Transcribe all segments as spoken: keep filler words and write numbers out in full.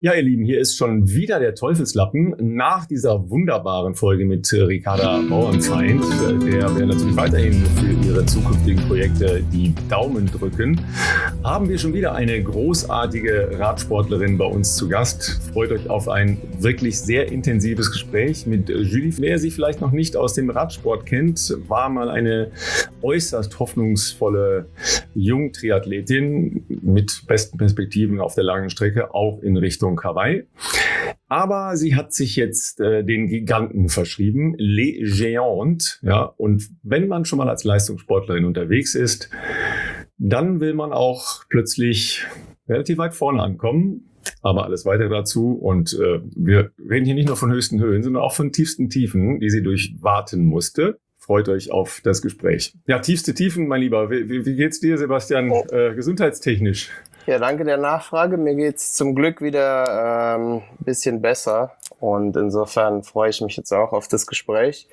Ja, ihr Lieben, hier ist schon wieder der Teufelslappen nach dieser wunderbaren Folge mit äh, Ricarda Bauernfeind, äh, der wir natürlich weiterhin für ihre zukünftigen Projekte die Daumen drücken. Haben wir schon wieder eine großartige Radsportlerin bei uns zu Gast. Freut euch auf ein wirklich sehr intensives Gespräch mit Julie. Wer sie vielleicht noch nicht aus dem Radsport kennt, war mal eine äußerst hoffnungsvolle Jungtriathletin mit besten Perspektiven auf der langen Strecke, auch in Richtung Hawaii. Aber sie hat sich jetzt äh, den Giganten verschrieben, Les Géantes. Ja, und wenn man schon mal als Leistungssportlerin unterwegs ist, dann will man auch plötzlich relativ weit vorne ankommen. Aber alles weitere dazu. Und äh, wir reden hier nicht nur von höchsten Höhen, sondern auch von tiefsten Tiefen, die sie durchwaten musste. Freut euch auf das Gespräch. Ja, tiefste Tiefen, mein Lieber. Wie, wie, wie geht's dir, Sebastian, äh, gesundheitstechnisch? Ja, danke der Nachfrage. Mir geht's zum Glück wieder ein ähm, bisschen besser. Und insofern freue ich mich jetzt auch auf das Gespräch.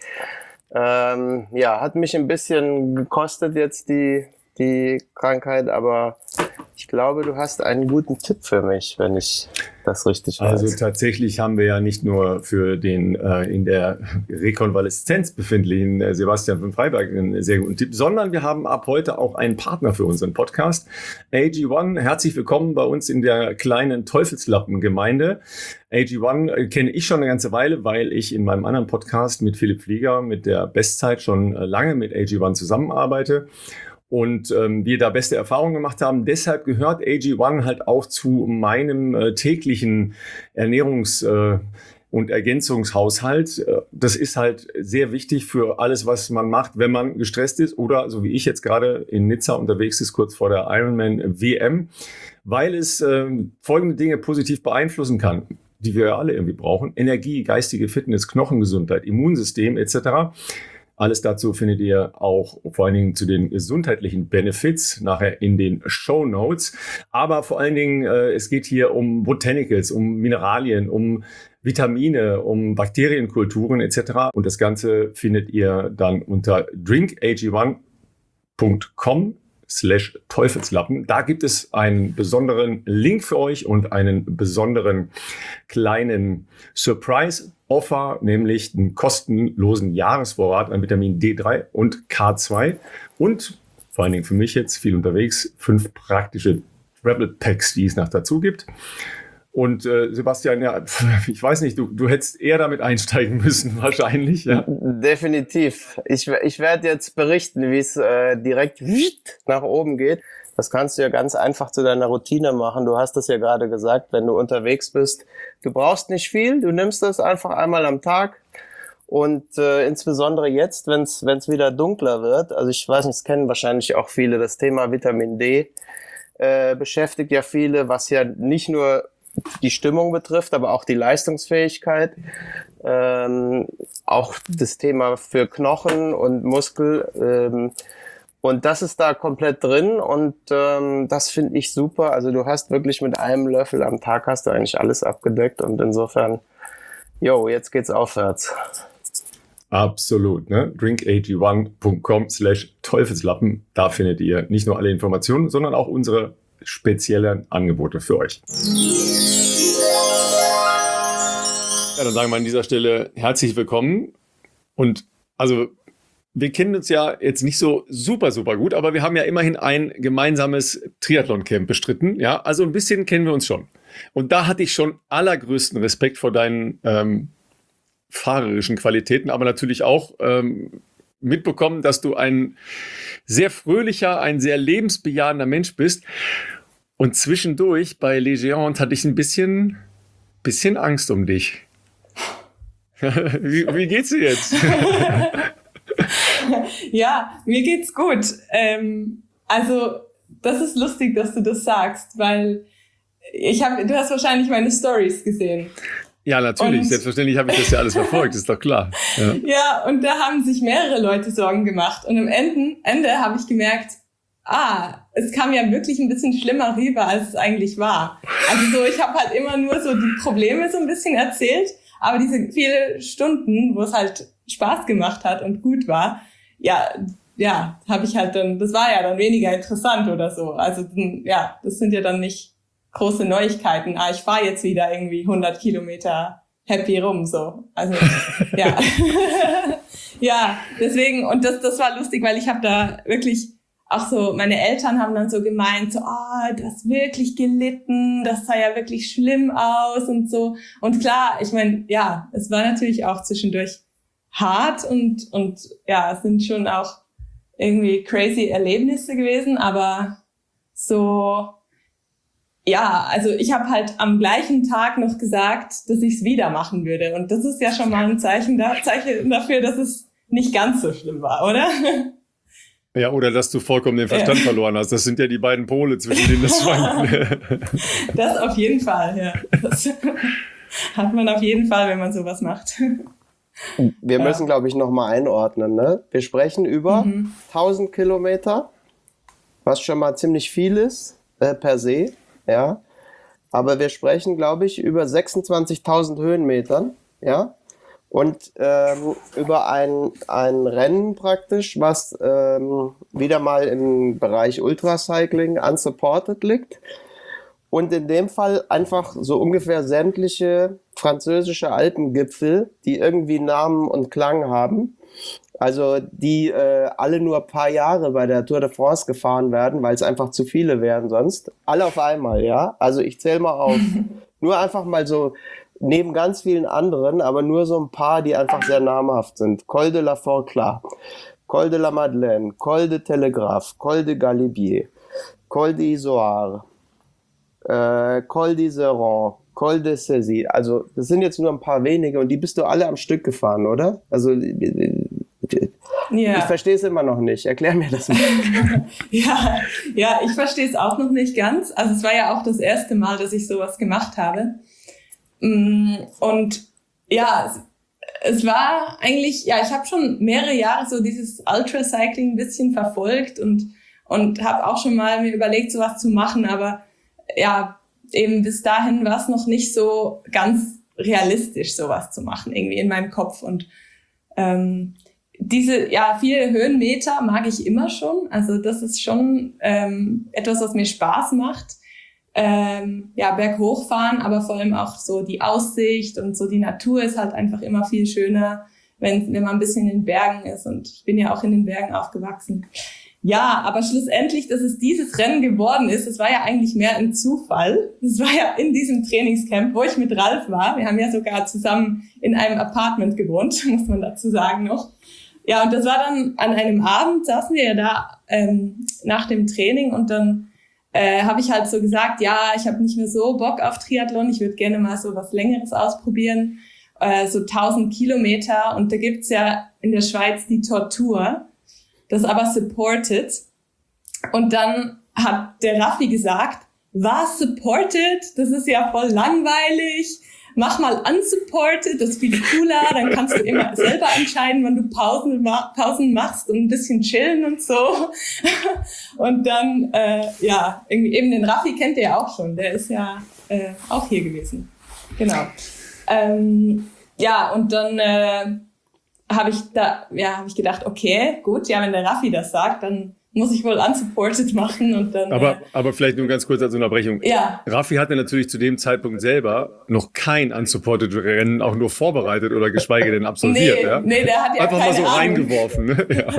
Ähm, ja, hat mich ein bisschen gekostet jetzt die, die Krankheit, aber ich glaube, du hast einen guten Tipp für mich, wenn ich das richtig weiß. Also tatsächlich haben wir ja nicht nur für den äh, in der Rekonvaleszenz befindlichen äh, Sebastian von Freiberg einen sehr guten Tipp, sondern wir haben ab heute auch einen Partner für unseren Podcast. A G eins, herzlich willkommen bei uns in der kleinen Teufelslappen-Gemeinde. A G eins äh, kenne ich schon eine ganze Weile, weil ich in meinem anderen Podcast mit Philipp Flieger mit der Bestzeit schon äh, lange mit A G eins zusammenarbeite. Und ähm, wir da beste Erfahrungen gemacht haben. Deshalb gehört A G eins halt auch zu meinem äh, täglichen Ernährungs- äh, und Ergänzungshaushalt. Das ist halt sehr wichtig für alles, was man macht, wenn man gestresst ist oder, so wie ich jetzt gerade in Nizza unterwegs ist, kurz vor der Ironman W M, weil es äh, folgende Dinge positiv beeinflussen kann, die wir alle irgendwie brauchen. Energie, geistige Fitness, Knochengesundheit, Immunsystem et cetera. Alles dazu findet ihr auch vor allen Dingen zu den gesundheitlichen Benefits nachher in den Shownotes. Aber vor allen Dingen, äh, es geht hier um Botanicals, um Mineralien, um Vitamine, um Bakterienkulturen et cetera. Und das Ganze findet ihr dann unter drink a g one punkt com slash Teufelslappen. Da gibt es einen besonderen Link für euch und einen besonderen kleinen Surprise-Offer, nämlich einen kostenlosen Jahresvorrat an Vitamin D drei und K zwei und vor allen Dingen für mich jetzt viel unterwegs, fünf praktische Travel Packs, die es noch dazu gibt. Und äh, Sebastian, ja, ich weiß nicht, du, du hättest eher damit einsteigen müssen, wahrscheinlich. Ja. Definitiv. Ich, ich werde jetzt berichten, wie es äh, direkt nach oben geht. Das kannst du ja ganz einfach zu deiner Routine machen. Du hast es ja gerade gesagt, wenn du unterwegs bist. Du brauchst nicht viel, du nimmst das einfach einmal am Tag. Und äh, insbesondere jetzt, wenn es wenn es wieder dunkler wird, also ich weiß nicht, es kennen wahrscheinlich auch viele, das Thema Vitamin D äh, beschäftigt ja viele, was ja nicht nur die Stimmung betrifft, aber auch die Leistungsfähigkeit, ähm, auch das Thema für Knochen und Muskel, ähm, und das ist da komplett drin und ähm, das finde ich super. Also du hast wirklich mit einem Löffel am Tag hast du eigentlich alles abgedeckt und insofern, jo, jetzt geht's aufwärts. Absolut, ne? drink a g one punkt com slash Teufelslappen. Da findet ihr nicht nur alle Informationen, sondern auch unsere speziellen Angebote für euch. Ja, dann sagen wir an dieser Stelle herzlich willkommen. Und also wir kennen uns ja jetzt nicht so super, super gut, aber wir haben ja immerhin ein gemeinsames Triathlon-Camp bestritten. Ja, also ein bisschen kennen wir uns schon. Und da hatte ich schon allergrößten Respekt vor deinen ähm, fahrerischen Qualitäten, aber natürlich auch ähm, mitbekommen, dass du ein sehr fröhlicher, ein sehr lebensbejahender Mensch bist. Und zwischendurch bei Les Géantes hatte ich ein bisschen, bisschen Angst um dich. wie, wie geht's dir jetzt? Ja, mir geht's gut. Ähm, also, das ist lustig, dass du das sagst, weil ich hab, du hast wahrscheinlich meine Stories gesehen. Ja, natürlich. Und selbstverständlich habe ich das ja alles verfolgt, ist doch klar. Ja. Ja, und da haben sich mehrere Leute Sorgen gemacht. Und am Ende, Ende habe ich gemerkt, ah, es kam ja wirklich ein bisschen schlimmer rüber, als es eigentlich war. Also so, ich habe halt immer nur so die Probleme so ein bisschen erzählt, aber diese viele Stunden, wo es halt Spaß gemacht hat und gut war, ja, ja, habe ich halt dann, das war ja dann weniger interessant oder so. Also ja, das sind ja dann nicht große Neuigkeiten. Ah, ich fahre jetzt wieder irgendwie hundert Kilometer happy rum, so. Also, ja. Ja, deswegen, und das, das war lustig, weil ich habe da wirklich auch so, meine Eltern haben dann so gemeint, so, ah, oh, du hast wirklich gelitten, das sah ja wirklich schlimm aus und so. Und klar, ich meine, ja, es war natürlich auch zwischendurch hart und, und ja, es sind schon auch irgendwie crazy Erlebnisse gewesen, aber so, ja, also ich habe halt am gleichen Tag noch gesagt, dass ich es wieder machen würde. Und das ist ja schon mal ein Zeichen, da, Zeichen dafür, dass es nicht ganz so schlimm war, oder? Ja, oder dass du vollkommen den Verstand ja. verloren hast. Das sind ja die beiden Pole, zwischen denen das schwankt. Das auf jeden Fall, ja. Das hat man auf jeden Fall, wenn man sowas macht. Wir müssen, ja. glaube ich, nochmal einordnen. Ne? Wir sprechen über mhm. tausend Kilometer, was schon mal ziemlich viel ist, äh, per se. Ja, aber wir sprechen, glaube ich, über sechsundzwanzigtausend Höhenmetern, ja, und ähm, über ein, ein Rennen praktisch, was ähm, wieder mal im Bereich Ultracycling unsupported liegt und in dem Fall einfach so ungefähr sämtliche französische Alpengipfel, die irgendwie Namen und Klang haben, also die äh, alle nur ein paar Jahre bei der Tour de France gefahren werden, weil es einfach zu viele wären sonst. Alle auf einmal, ja. Also ich zähle mal auf. Nur einfach mal so, neben ganz vielen anderen, aber nur so ein paar, die einfach sehr namhaft sind. Col de la Forclaz, Col de la Madeleine, Col de Telegraphe, Col de Galibier, Col d'Izoard, äh, Col d'Iseran, Col de Cézanne. Also das sind jetzt nur ein paar wenige und die bist du alle am Stück gefahren, oder? Also ja. Ich verstehe es immer noch nicht. Erklär mir das mal. ja, ja, ich verstehe es auch noch nicht ganz. Also es war ja auch das erste Mal, dass ich sowas gemacht habe. Und ja, es, es war eigentlich, ja, ich habe schon mehrere Jahre so dieses Ultracycling ein bisschen verfolgt und und habe auch schon mal mir überlegt, sowas zu machen. Aber ja, eben bis dahin war es noch nicht so ganz realistisch, sowas zu machen, irgendwie in meinem Kopf. Und ähm, diese, ja, viele Höhenmeter mag ich immer schon. Also das ist schon ähm, etwas, was mir Spaß macht. Ähm, ja, berghoch fahren, aber vor allem auch so die Aussicht und so die Natur ist halt einfach immer viel schöner, wenn, wenn man ein bisschen in den Bergen ist. Und ich bin ja auch in den Bergen aufgewachsen. Ja, aber schlussendlich, dass es dieses Rennen geworden ist, das war ja eigentlich mehr ein Zufall. Das war ja in diesem Trainingscamp, wo ich mit Ralf war. Wir haben ja sogar zusammen in einem Apartment gewohnt, muss man dazu sagen noch. Ja, und das war dann an einem Abend, saßen wir ja da ähm, nach dem Training und dann äh, habe ich halt so gesagt, ja, ich habe nicht mehr so Bock auf Triathlon, ich würde gerne mal so was Längeres ausprobieren, äh, so tausend Kilometer. Und da gibt's ja in der Schweiz die Tortur, das ist aber supported. Und dann hat der Raffi gesagt, was supported? Das ist ja voll langweilig. Mach mal unsupported, das ist viel cooler. Dann kannst du immer selber entscheiden, wann du Pausen, Pausen machst und ein bisschen chillen und so. Und dann, äh, ja, irgendwie eben den Raffi kennt ihr ja auch schon. Der ist ja äh, auch hier gewesen. Genau. Ähm, ja, und dann äh, habe ich da, ja, habe ich gedacht, okay, gut, ja, wenn der Raffi das sagt, dann muss ich wohl unsupported machen und dann. Aber, äh, aber vielleicht nur ganz kurz als Unterbrechung. Ja. Raffi hatte natürlich zu dem Zeitpunkt selber noch kein unsupported Rennen auch nur vorbereitet oder geschweige denn absolviert. Nee, ja? nee, der hat ja einfach keine mal so Ahnung. reingeworfen. Ne? Ja.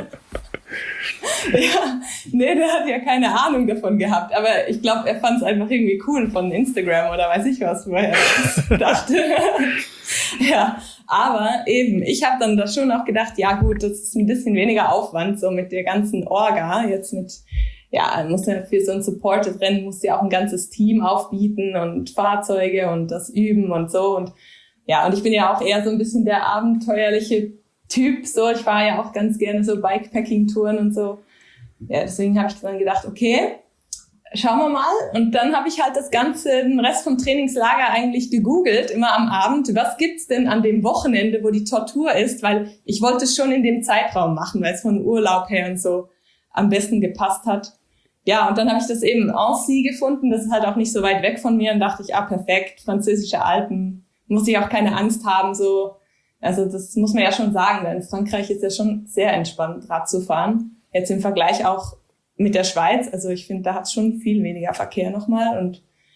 Ja, nee, der hat ja keine Ahnung davon gehabt, aber ich glaube, er fand es einfach irgendwie cool von Instagram oder weiß ich was, woher er das dachte. Ja, aber eben, ich habe dann da schon auch gedacht, ja gut, das ist ein bisschen weniger Aufwand, so mit der ganzen Orga, jetzt mit, ja, muss ja für so ein Supported-Rennen, muss ja auch ein ganzes Team aufbieten und Fahrzeuge und das üben und so und ja, und ich bin ja auch eher so ein bisschen der abenteuerliche Typ, so, ich fahre ja auch ganz gerne so Bikepacking-Touren und so. Ja, deswegen habe ich dann gedacht, okay, schauen wir mal. Und dann habe ich halt das ganze, den Rest vom Trainingslager eigentlich gegoogelt, immer am Abend. Was gibt's denn an dem Wochenende, wo die Tortur ist? Weil ich wollte es schon in dem Zeitraum machen, weil es von Urlaub her und so am besten gepasst hat. Ja, und dann habe ich das eben in Annecy gefunden. Das ist halt auch nicht so weit weg von mir. Und dachte ich, ah, perfekt, französische Alpen. Muss ich auch keine Angst haben, so. Also das muss man ja schon sagen, denn in Frankreich ist ja schon sehr entspannt, Rad zu fahren. Jetzt im Vergleich auch mit der Schweiz. Also ich finde, da hat es schon viel weniger Verkehr nochmal. Und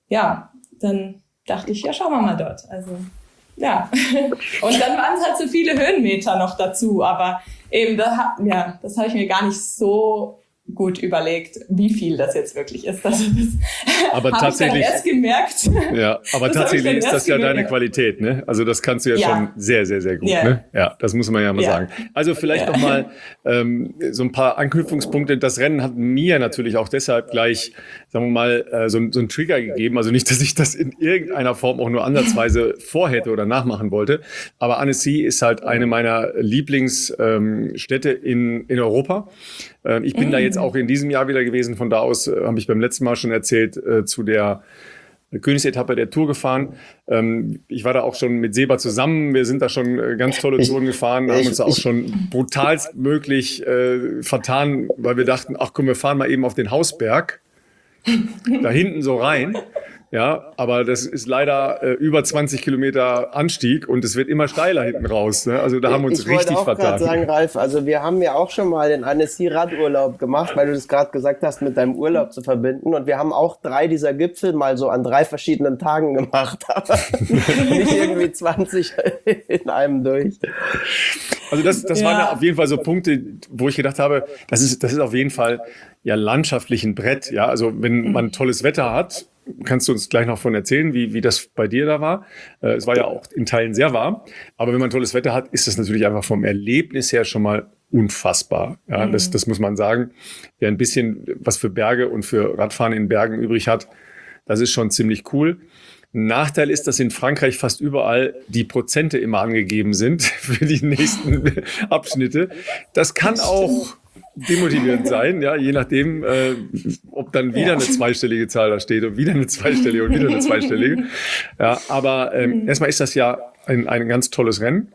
ja, dann dachte ich, ja, schauen wir mal dort. Also, ja. Und dann waren es halt so viele Höhenmeter noch dazu, aber eben, da, ja, das habe ich mir gar nicht so gut überlegt, wie viel das jetzt wirklich ist. Also das aber habe ich dann erst gemerkt. Ja, aber das tatsächlich ist das ja gemerkt. deine Qualität, ne? Also das kannst du ja, ja. schon sehr, sehr, sehr gut, ja. ne? Ja, das muss man ja mal ja. sagen. Also vielleicht ja. noch mal ähm, so ein paar Anknüpfungspunkte. Das Rennen hat mir natürlich auch deshalb gleich, sagen wir mal, äh, so, so einen Trigger gegeben. Also nicht, dass ich das in irgendeiner Form auch nur ansatzweise vorhätte oder nachmachen wollte. Aber Annecy ist halt eine meiner Lieblingsstädte ähm, in, in Europa. Ähm, ich bin mhm. da jetzt auch in diesem Jahr wieder gewesen. Von da aus äh, habe ich beim letzten Mal schon erzählt, äh, zu der Königsetappe der Tour gefahren. Ähm, ich war da auch schon mit Seba zusammen. Wir sind da schon äh, ganz tolle Touren gefahren, ich, haben uns da auch ich, schon brutalst möglich äh, vertan, weil wir dachten, ach komm, wir fahren mal eben auf den Hausberg. Da hinten so rein. Ja, aber das ist leider äh, über zwanzig Kilometer Anstieg und es wird immer steiler hinten raus. Ne? Also da haben wir uns ich richtig vertan. Ich wollte auch gerade sagen, Ralf, also wir haben ja auch schon mal den Annecy Radurlaub gemacht, weil du das gerade gesagt hast, mit deinem Urlaub zu verbinden. Und wir haben auch drei dieser Gipfel mal so an drei verschiedenen Tagen gemacht, aber nicht irgendwie zwanzig in einem durch. Also das, das ja. waren ja auf jeden Fall so Punkte, wo ich gedacht habe, das ist, das ist auf jeden Fall ja landschaftlich ein Brett. Ja, also wenn man tolles Wetter hat, kannst du uns gleich noch von erzählen, wie, wie das bei dir da war. Äh, es war ja auch in Teilen sehr warm, aber wenn man tolles Wetter hat, ist das natürlich einfach vom Erlebnis her schon mal unfassbar. Ja, mhm. das, das muss man sagen. Wer ein bisschen was für Berge und für Radfahren in Bergen übrig hat, das ist schon ziemlich cool. Nachteil ist, dass in Frankreich fast überall die Prozente immer angegeben sind für die nächsten Abschnitte. Das kann auch demotivierend sein, ja, je nachdem, äh, ob dann wieder ja. eine zweistellige Zahl da steht und wieder eine zweistellige und wieder eine zweistellige. Ja, aber ähm, erstmal ist das ja ein, ein ganz tolles Rennen.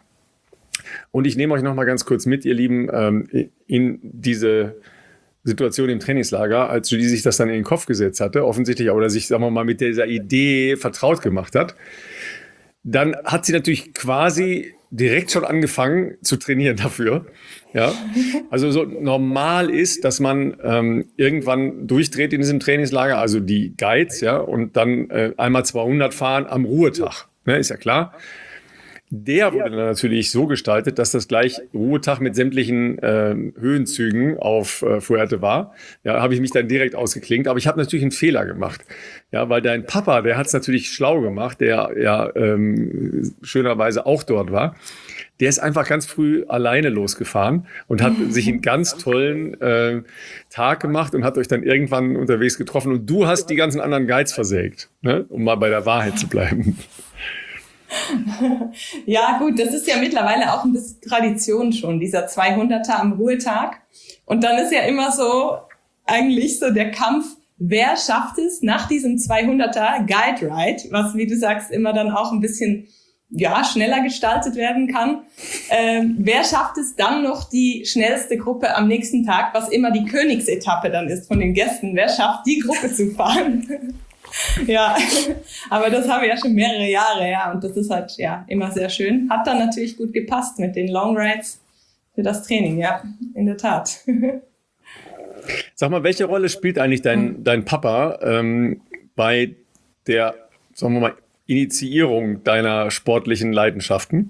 Und ich nehme euch noch mal ganz kurz mit, ihr Lieben, ähm, in diese Situation im Trainingslager, als Julie sich das dann in den Kopf gesetzt hatte, offensichtlich, oder sich, sagen wir mal, mit dieser Idee vertraut gemacht hat. Dann hat sie natürlich quasi direkt schon angefangen zu trainieren dafür. Ja, also so normal ist, dass man ähm, irgendwann durchdreht in diesem Trainingslager, also die Guides, ja, und dann äh, einmal zweihundert fahren am Ruhetag. Ne, ist ja klar. Der wurde dann natürlich so gestaltet, dass das gleich Ruhetag mit sämtlichen äh, Höhenzügen auf äh, Fuerte war. Ja, habe ich mich dann direkt ausgeklinkt. Aber ich habe natürlich einen Fehler gemacht. Ja, weil dein Papa, der hat es natürlich schlau gemacht, der ja ähm, schönerweise auch dort war. Der ist einfach ganz früh alleine losgefahren und hat sich einen ganz tollen äh, Tag gemacht und hat euch dann irgendwann unterwegs getroffen. Und du hast die ganzen anderen Guides versägt, ne? Um mal bei der Wahrheit zu bleiben. Ja, gut, das ist ja mittlerweile auch ein bisschen Tradition schon, dieser zweihunderter am Ruhetag. Und dann ist ja immer so, eigentlich so der Kampf, wer schafft es nach diesem zweihunderter Guide Ride, was, wie du sagst, immer dann auch ein bisschen, ja, schneller gestaltet werden kann. Ähm, wer schafft es dann noch die schnellste Gruppe am nächsten Tag, was immer die Königsetappe dann ist von den Gästen? Wer schafft die Gruppe zu fahren? Ja, aber das haben wir ja schon mehrere Jahre, ja, und das ist halt, ja, immer sehr schön. Hat dann natürlich gut gepasst mit den Long Rides für das Training, ja, in der Tat. Sag mal, welche Rolle spielt eigentlich dein, dein Papa ähm, bei der, sagen wir mal, Initiierung deiner sportlichen Leidenschaften?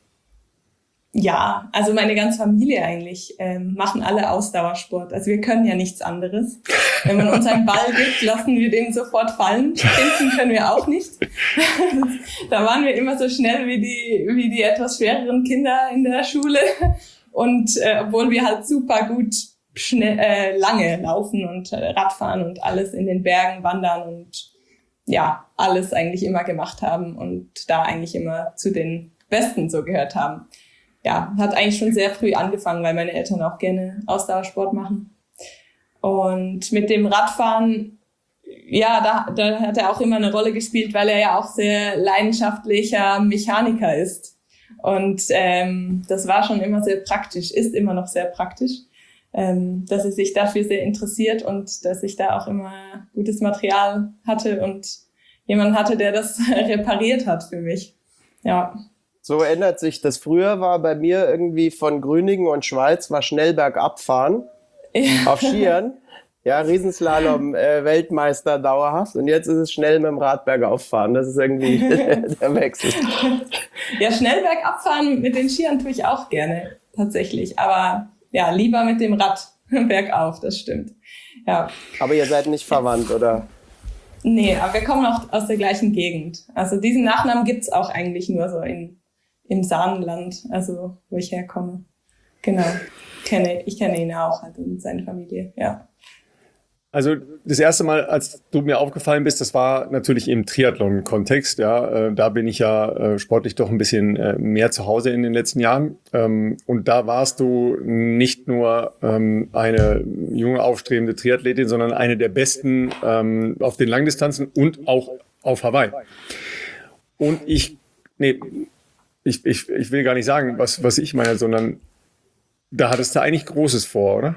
Ja, also meine ganze Familie eigentlich ähm, machen alle Ausdauersport. Also wir können ja nichts anderes. Wenn man uns einen Ball gibt, lassen wir den sofort fallen. Kämpfen können wir auch nicht. Da waren wir immer so schnell wie die wie die etwas schwereren Kinder in der Schule. Und äh, obwohl wir halt super gut schnell, äh, lange laufen und äh, Radfahren und alles in den Bergen wandern und ja, alles eigentlich immer gemacht haben und da eigentlich immer zu den Besten so gehört haben. Ja, hat eigentlich schon sehr früh angefangen, weil meine Eltern auch gerne Ausdauersport machen. Und mit dem Radfahren, ja, da, da hat er auch immer eine Rolle gespielt, weil er ja auch sehr leidenschaftlicher Mechaniker ist. Und ähm, das war schon immer sehr praktisch, ist immer noch sehr praktisch, ähm, dass er sich dafür sehr interessiert und dass ich da auch immer gutes Material hatte und jemanden hatte, der das repariert hat für mich. Ja. So ändert sich das. Früher war bei mir irgendwie von Grüningen und Schweiz war schnell bergab fahren, ja. Auf Skiern. Ja, Riesenslalom, äh, Weltmeister dauerhaft und jetzt ist es schnell mit dem Rad bergauf fahren. Das ist irgendwie der Wechsel. Ja, schnell bergab fahren mit den Skiern tue ich auch gerne, tatsächlich. Aber ja, lieber mit dem Rad bergauf, das stimmt. Ja. Aber ihr seid nicht verwandt, oder? Nee, aber wir kommen auch aus der gleichen Gegend. Also diesen Nachnamen gibt's auch eigentlich nur so in, im Saarland, also wo ich herkomme. Genau, kenne, ich kenne ihn auch halt und seine Familie, ja. Also das erste Mal, als du mir aufgefallen bist, das war natürlich im Triathlon-Kontext. Ja, äh, da bin ich ja äh, sportlich doch ein bisschen äh, mehr zu Hause in den letzten Jahren. Ähm, und da warst du nicht nur ähm, eine junge aufstrebende Triathletin, sondern eine der besten ähm, auf den Langdistanzen und auch auf Hawaii. Und ich, nee, ich, ich, ich will gar nicht sagen, was, was ich meine, sondern da hattest du eigentlich Großes vor, oder?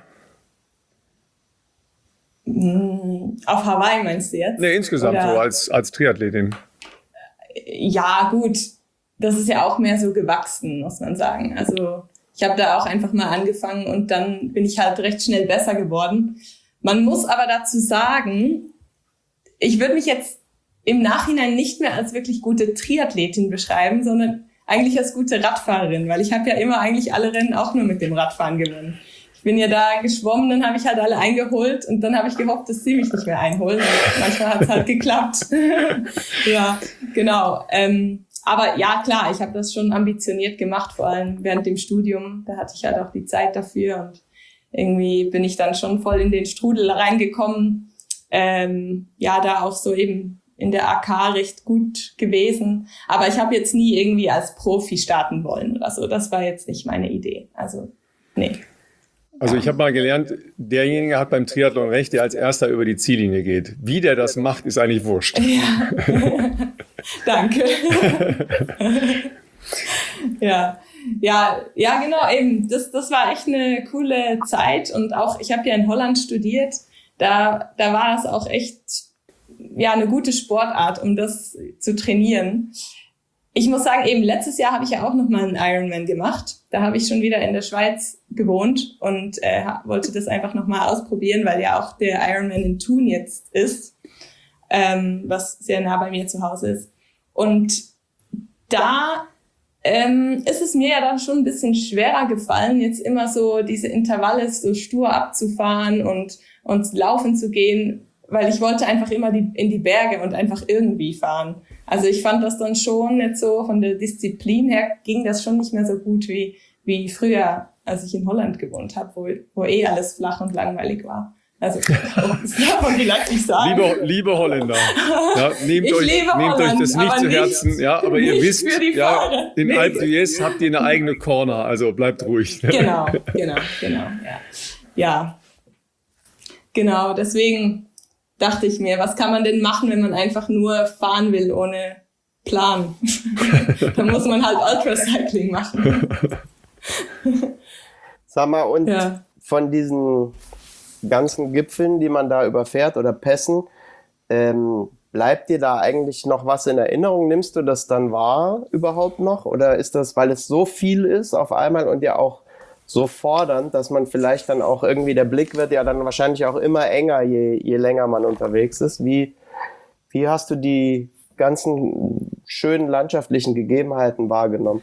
Auf Hawaii meinst du jetzt? Nee, insgesamt Oder? so als, als Triathletin. Ja, gut. Das ist ja auch mehr so gewachsen, muss man sagen. Also ich habe da auch einfach mal angefangen und dann bin ich halt recht schnell besser geworden. Man muss aber dazu sagen, ich würde mich jetzt im Nachhinein nicht mehr als wirklich gute Triathletin beschreiben, sondern eigentlich als gute Radfahrerin, weil ich habe ja immer eigentlich alle Rennen auch nur mit dem Radfahren gewonnen. Ich bin ja da geschwommen, dann habe ich halt alle eingeholt und dann habe ich gehofft, dass sie mich nicht mehr einholen. Und manchmal hat es halt geklappt. Ja, genau. Ähm, aber ja, klar, ich habe das schon ambitioniert gemacht, vor allem während dem Studium. Da hatte ich halt auch die Zeit dafür und irgendwie bin ich dann schon voll in den Strudel reingekommen. Ähm, ja, da auch so eben in der A K recht gut gewesen. Aber ich habe jetzt nie irgendwie als Profi starten wollen oder so. Das war jetzt nicht meine Idee. Also, nee. Also ich habe mal gelernt, derjenige hat beim Triathlon recht, der als Erster über die Ziellinie geht. Wie der das macht, ist eigentlich wurscht. Ja. Danke. ja. Ja, ja, genau, eben. Das, das war echt eine coole Zeit. Und auch, ich habe ja in Holland studiert. Da, da war das auch echt, ja, eine gute Sportart, um das zu trainieren. Ich muss sagen, eben letztes Jahr habe ich ja auch noch mal einen Ironman gemacht. Da habe ich schon wieder in der Schweiz gewohnt und äh, wollte das einfach noch mal ausprobieren, weil ja auch der Ironman in Thun jetzt ist, ähm, was sehr nah bei mir zu Hause ist. Und da ähm, ist es mir ja dann schon ein bisschen schwerer gefallen, jetzt immer so diese Intervalle so stur abzufahren und, und laufen zu gehen, weil ich wollte einfach immer die, in die Berge und einfach irgendwie fahren. Also ich fand das dann schon nicht so, von der Disziplin her ging das schon nicht mehr so gut wie, wie früher, als ich in Holland gewohnt habe, wo, wo eh alles flach und langweilig war. Also das darf man vielleicht nicht sagen. Liebe, liebe Holländer, ja, nehmt, euch, nehmt Holland, euch das nicht zu Herzen, nicht, ja, aber ihr wisst, ja, in nee. Alpe d'Huez habt ihr eine eigene Corner, also bleibt ruhig. Genau, genau, genau, ja. Ja, genau, deswegen dachte ich mir, was kann man denn machen, wenn man einfach nur fahren will ohne Plan? Dann muss man halt Ultracycling machen. Sag mal, und ja. von diesen ganzen Gipfeln, die man da überfährt oder Pässen, ähm, bleibt dir da eigentlich noch was in Erinnerung? Nimmst du das dann wahr überhaupt noch? Oder ist das, weil es so viel ist auf einmal und ja auch so fordernd, dass man vielleicht dann auch irgendwie, der Blick wird ja dann wahrscheinlich auch immer enger, je, je länger man unterwegs ist. Wie, wie hast du die ganzen schönen landschaftlichen Gegebenheiten wahrgenommen?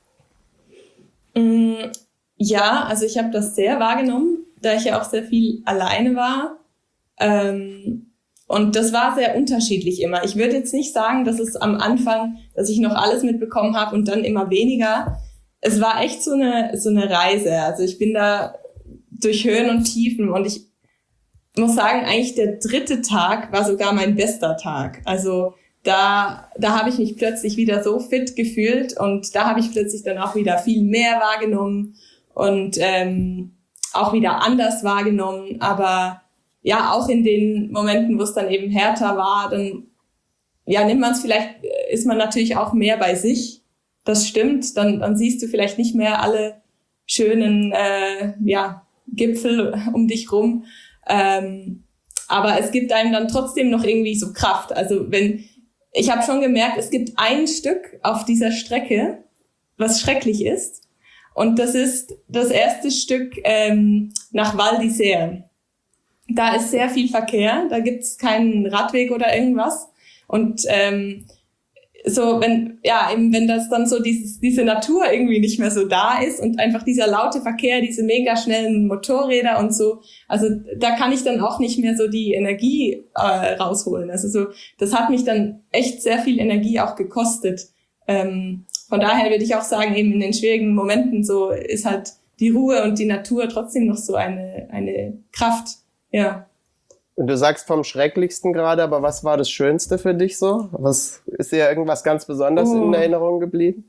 Ja, also ich habe das sehr wahrgenommen, da ich ja auch sehr viel alleine war. Ähm, und das war sehr unterschiedlich immer. Ich würde jetzt nicht sagen, dass es am Anfang, dass ich noch alles mitbekommen habe und dann immer weniger. Es war echt so eine, so eine Reise. Also ich bin da durch Höhen und Tiefen und ich muss sagen, eigentlich der dritte Tag war sogar mein bester Tag. Also da, da habe ich mich plötzlich wieder so fit gefühlt und da habe ich plötzlich dann auch wieder viel mehr wahrgenommen und ähm, auch wieder anders wahrgenommen. Aber ja, auch in den Momenten, wo es dann eben härter war, dann ja, nimmt man es vielleicht, ist man natürlich auch mehr bei sich. Das stimmt, dann, dann siehst du vielleicht nicht mehr alle schönen äh, ja, Gipfel um dich rum. Ähm, aber es gibt einem dann trotzdem noch irgendwie so Kraft. Also wenn ich habe schon gemerkt, es gibt ein Stück auf dieser Strecke, was schrecklich ist. Und das ist das erste Stück ähm, nach Val d'Isère. da ist sehr viel Verkehr, da gibt's keinen Radweg oder irgendwas. Und ähm, so, wenn, ja, eben, wenn das dann so dieses, diese Natur irgendwie nicht mehr so da ist und einfach dieser laute Verkehr, diese mega schnellen Motorräder und so, also da kann ich dann auch nicht mehr so die Energie äh, rausholen. Also so, das hat mich dann echt sehr viel Energie auch gekostet. Ähm, von daher würde ich auch sagen, eben in den schwierigen Momenten so ist halt die Ruhe und die Natur trotzdem noch so eine, eine Kraft, ja. Und du sagst vom Schrecklichsten gerade, aber was war das Schönste für dich so? Was ist dir irgendwas ganz Besonderes Oh. in Erinnerung geblieben?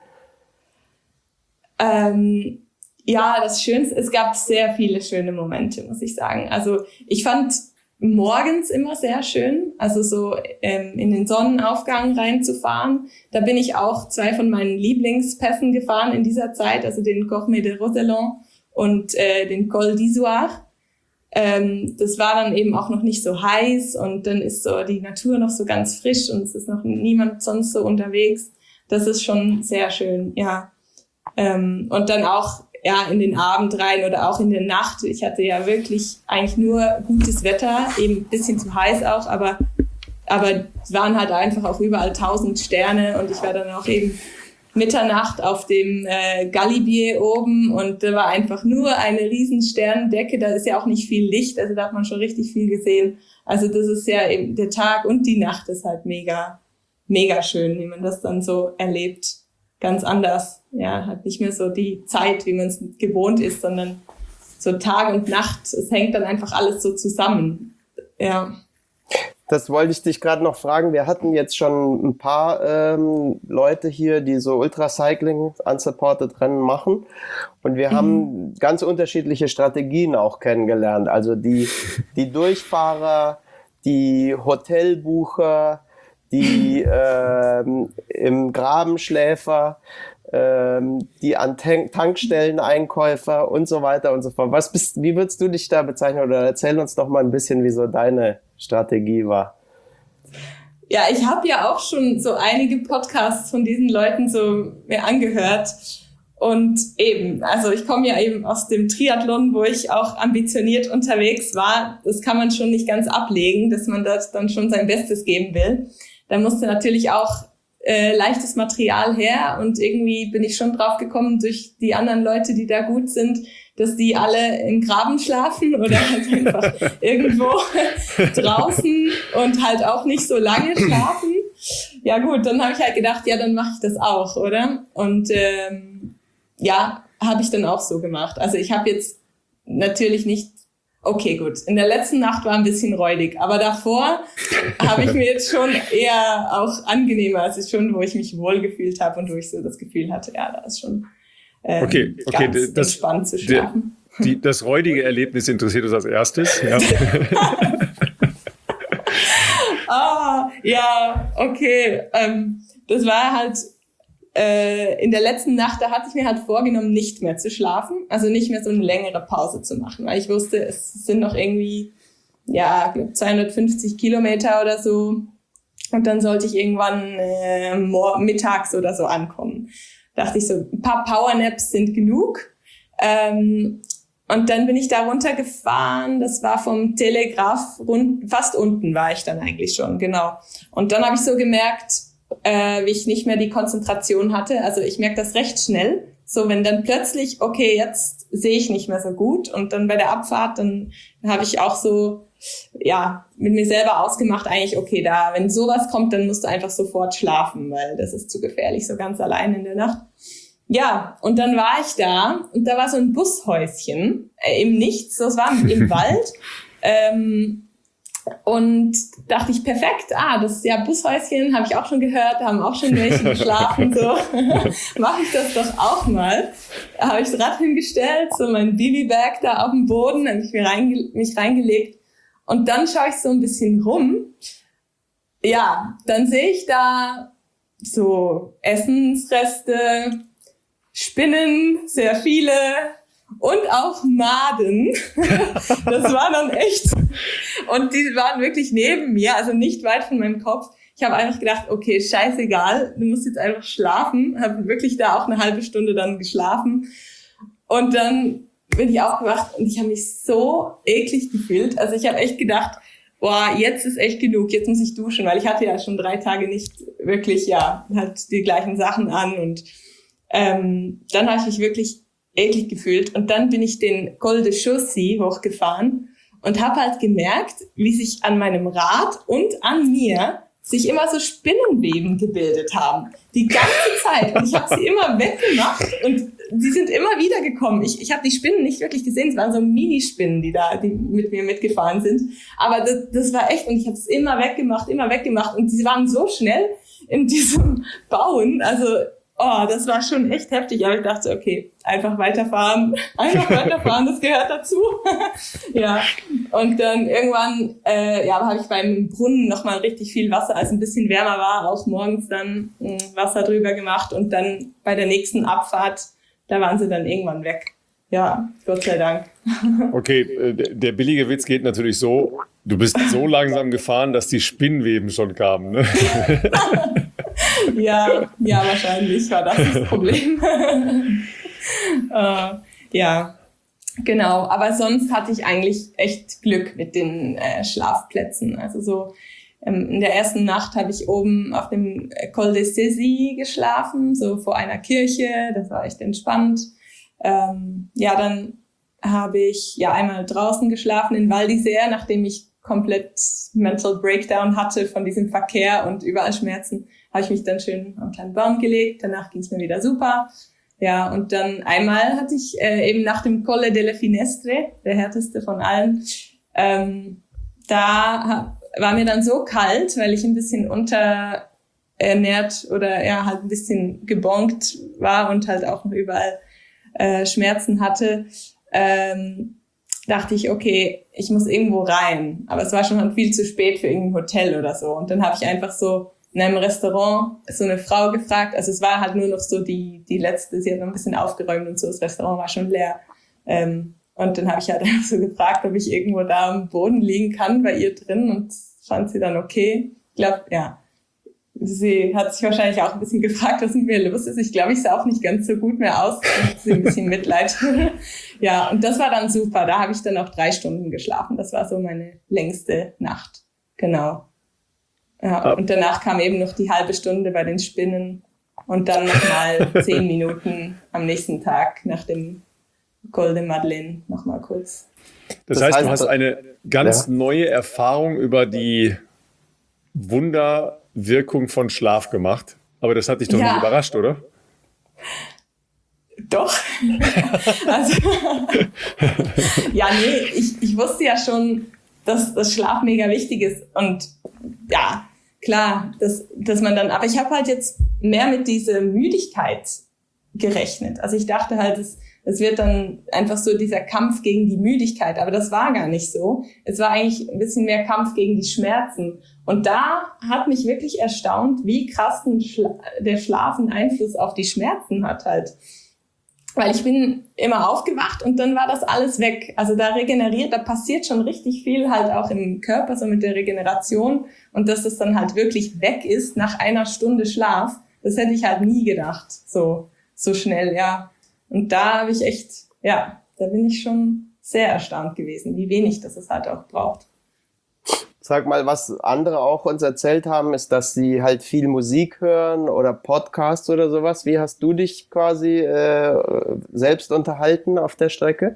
Ähm, ja, das Schönste, es gab sehr viele schöne Momente, muss ich sagen. Also ich fand morgens immer sehr schön, also so ähm, in den Sonnenaufgang reinzufahren. Da bin ich auch zwei von meinen Lieblingspässen gefahren in dieser Zeit, also den Cormet de Roselon und äh, den Col d'Isoire. Ähm, das war dann eben auch noch nicht so heiß und dann ist so die Natur noch so ganz frisch und es ist noch niemand sonst so unterwegs. Das ist schon sehr schön, ja. Ähm, und dann auch ja in den Abend rein oder auch in der Nacht. Ich hatte ja wirklich eigentlich nur gutes Wetter, eben ein bisschen zu heiß auch, aber aber es waren halt einfach auch überall tausend Sterne und ich war dann auch eben Mitternacht auf dem äh, Galibier oben und da war einfach nur eine riesen Sternendecke, da ist ja auch nicht viel Licht, also da hat man schon richtig viel gesehen. Also das ist ja eben, der Tag und die Nacht ist halt mega, mega schön, wie man das dann so erlebt. Ganz anders, ja, hat nicht mehr so die Zeit, wie man es gewohnt ist, sondern so Tag und Nacht, es hängt dann einfach alles so zusammen, ja. Das wollte ich dich gerade noch fragen. Wir hatten jetzt schon ein paar ähm, Leute hier, die so Ultracycling unsupported Rennen machen. Und wir mhm. haben ganz unterschiedliche Strategien auch kennengelernt. Also die, die Durchfahrer, die Hotelbucher, die ähm, im Grabenschläfer, ähm, die an Tank- Tankstelleneinkäufer und so weiter und so fort. Was bist, wie würdest du dich da bezeichnen? Oder erzähl uns doch mal ein bisschen, wie so deine Strategie war. Ja, ich habe ja auch schon so einige Podcasts von diesen Leuten so mir angehört. Und eben, also ich komme ja eben aus dem Triathlon, wo ich auch ambitioniert unterwegs war. Das kann man schon nicht ganz ablegen, dass man dort dann schon sein Bestes geben will. Da musste natürlich auch äh, leichtes Material her und irgendwie bin ich schon drauf gekommen durch die anderen Leute, die da gut sind, dass die alle im Graben schlafen oder halt einfach irgendwo draußen und halt auch nicht so lange schlafen. Ja gut, dann habe ich halt gedacht, ja, dann mache ich das auch, oder? Und ähm, ja, habe ich dann auch so gemacht. Also ich habe jetzt natürlich nicht, okay gut, in der letzten Nacht war ein bisschen räudig, aber davor habe ich mir jetzt schon eher auch angenehmer, also schon, wo ich mich wohlgefühlt habe und wo ich so das Gefühl hatte, ja, da ist schon Ähm, okay, okay, ganz das, entspannt zu schlafen. Die, die, das räudige Erlebnis interessiert uns als erstes. Ja, ah, ja okay. Ähm, das war halt äh, in der letzten Nacht, da hatte ich mir halt vorgenommen, nicht mehr zu schlafen, also nicht mehr so eine längere Pause zu machen, weil ich wusste, es sind noch irgendwie, ja, ich glaube zweihundertfünfzig Kilometer oder so und dann sollte ich irgendwann äh, mittags oder so ankommen. Dachte ich so, ein paar Powernaps sind genug. Ähm, und dann bin ich da runtergefahren. Das war vom Telegraph rund, fast unten war ich dann eigentlich schon, genau. Und dann habe ich so gemerkt, äh, wie ich nicht mehr die Konzentration hatte. Also ich merke das recht schnell. So, wenn dann plötzlich, okay, jetzt sehe ich nicht mehr so gut. Und dann bei der Abfahrt, dann habe ich auch so, ja, mit mir selber ausgemacht, eigentlich, okay, da, wenn sowas kommt, dann musst du einfach sofort schlafen, weil das ist zu gefährlich, so ganz allein in der Nacht. Ja, und dann war ich da und da war so ein Bushäuschen äh, im Nichts, das war im Wald. Ähm, und dachte ich, perfekt, ah, das ist ja Bushäuschen, habe ich auch schon gehört, da haben auch schon welche geschlafen, so mache ich das doch auch mal. Da habe ich das Rad hingestellt, so mein Babybag da auf dem Boden, habe ich mir reinge- mich reingelegt. Und dann schaue ich so ein bisschen rum. Ja, dann sehe ich da so Essensreste, Spinnen, sehr viele und auch Maden. Das war dann echt. Und die waren wirklich neben mir, also nicht weit von meinem Kopf. Ich habe einfach gedacht, okay, scheißegal, du musst jetzt einfach schlafen. Habe wirklich da auch eine halbe Stunde dann geschlafen. Und dann bin ich aufgewacht und ich habe mich so eklig gefühlt. Also ich habe echt gedacht, boah, jetzt ist echt genug, jetzt muss ich duschen, weil ich hatte ja schon drei Tage nicht wirklich, ja, halt die gleichen Sachen an und ähm, dann habe ich mich wirklich eklig gefühlt und dann bin ich den Col de Chaussy hochgefahren und habe halt gemerkt, wie sich an meinem Rad und an mir sich immer so Spinnenweben gebildet haben. Die ganze Zeit. Und ich habe sie immer weggemacht und sie sind immer wieder gekommen. Ich, ich habe die Spinnen nicht wirklich gesehen. Es waren so Minispinnen, die da, die mit mir mitgefahren sind. Aber das, das war echt, und ich habe es immer weggemacht, immer weggemacht. Und sie waren so schnell in diesem Bauen. Also, oh, das war schon echt heftig. Aber ich dachte, okay, einfach weiterfahren, einfach weiterfahren, das gehört dazu. Ja. Und dann irgendwann, äh, ja, habe ich beim Brunnen nochmal richtig viel Wasser, als ein bisschen wärmer war, auch morgens dann äh, Wasser drüber gemacht. Und dann bei der nächsten Abfahrt, da waren sie dann irgendwann weg. Ja, Gott sei Dank. Okay, äh, der billige Witz geht natürlich so, du bist so langsam gefahren, dass die Spinnweben schon kamen, ne? Ja, ja, wahrscheinlich war das das Problem. äh, ja, genau. Aber sonst hatte ich eigentlich echt Glück mit den äh, Schlafplätzen. Also so ähm, in der ersten Nacht habe ich oben auf dem Col de Cézy geschlafen, so vor einer Kirche. Das war echt entspannt. Ähm, ja, dann habe ich ja einmal draußen geschlafen in Val d'Isère, nachdem ich komplett Mental Breakdown hatte von diesem Verkehr und überall Schmerzen, habe ich mich dann schön auf einen kleinen Baum gelegt. Danach ging es mir wieder super. Ja, und dann einmal hatte ich äh, eben nach dem Colle delle Finestre, der härteste von allen, ähm, da hab, war mir dann so kalt, weil ich ein bisschen unterernährt oder ja halt ein bisschen gebonkt war und halt auch noch überall äh, Schmerzen hatte, ähm, dachte ich, okay, ich muss irgendwo rein. Aber es war schon viel zu spät für irgendein Hotel oder so. Und dann habe ich einfach so in einem Restaurant so eine Frau gefragt. Also es war halt nur noch so die die letzte, sie hat noch ein bisschen aufgeräumt und so, das Restaurant war schon leer. Ähm, und dann habe ich halt einfach so gefragt, ob ich irgendwo da am Boden liegen kann bei ihr drin. Und fand sie dann okay. Ich glaube, ja, sie hat sich wahrscheinlich auch ein bisschen gefragt, was mit mir los ist. Ich glaube, ich sah auch nicht ganz so gut mehr aus. Sie ein bisschen Mitleid. Ja, und das war dann super. Da habe ich dann auch drei Stunden geschlafen. Das war so meine längste Nacht. Genau. Ja, und danach kam eben noch die halbe Stunde bei den Spinnen und dann nochmal zehn Minuten am nächsten Tag nach dem Col de Madeleine nochmal kurz. Das, das heißt, heißt, du hast eine ganz ja. neue Erfahrung über die Wunderwirkung von Schlaf gemacht. Aber das hat dich doch ja. nicht überrascht, oder? Doch. Also, ja, nee, ich, ich wusste ja schon, dass das Schlaf mega wichtig ist. Und ja, klar, dass, dass man dann, aber ich habe halt jetzt mehr mit dieser Müdigkeit gerechnet. Also ich dachte halt, es, es wird dann einfach so dieser Kampf gegen die Müdigkeit. Aber das war gar nicht so. Es war eigentlich ein bisschen mehr Kampf gegen die Schmerzen. Und da hat mich wirklich erstaunt, wie krass der Schlaf einen Einfluss auf die Schmerzen hat halt. Weil ich bin immer aufgewacht und dann war das alles weg. Also da regeneriert, da passiert schon richtig viel halt auch im Körper, so mit der Regeneration. Und dass das dann halt wirklich weg ist nach einer Stunde Schlaf, das hätte ich halt nie gedacht, so, so schnell, ja. Und da habe ich echt, ja, da bin ich schon sehr erstaunt gewesen, wie wenig das es halt auch braucht. Sag mal, was andere auch uns erzählt haben, ist, dass sie halt viel Musik hören oder Podcasts oder sowas. Wie hast du dich quasi äh, selbst unterhalten auf der Strecke?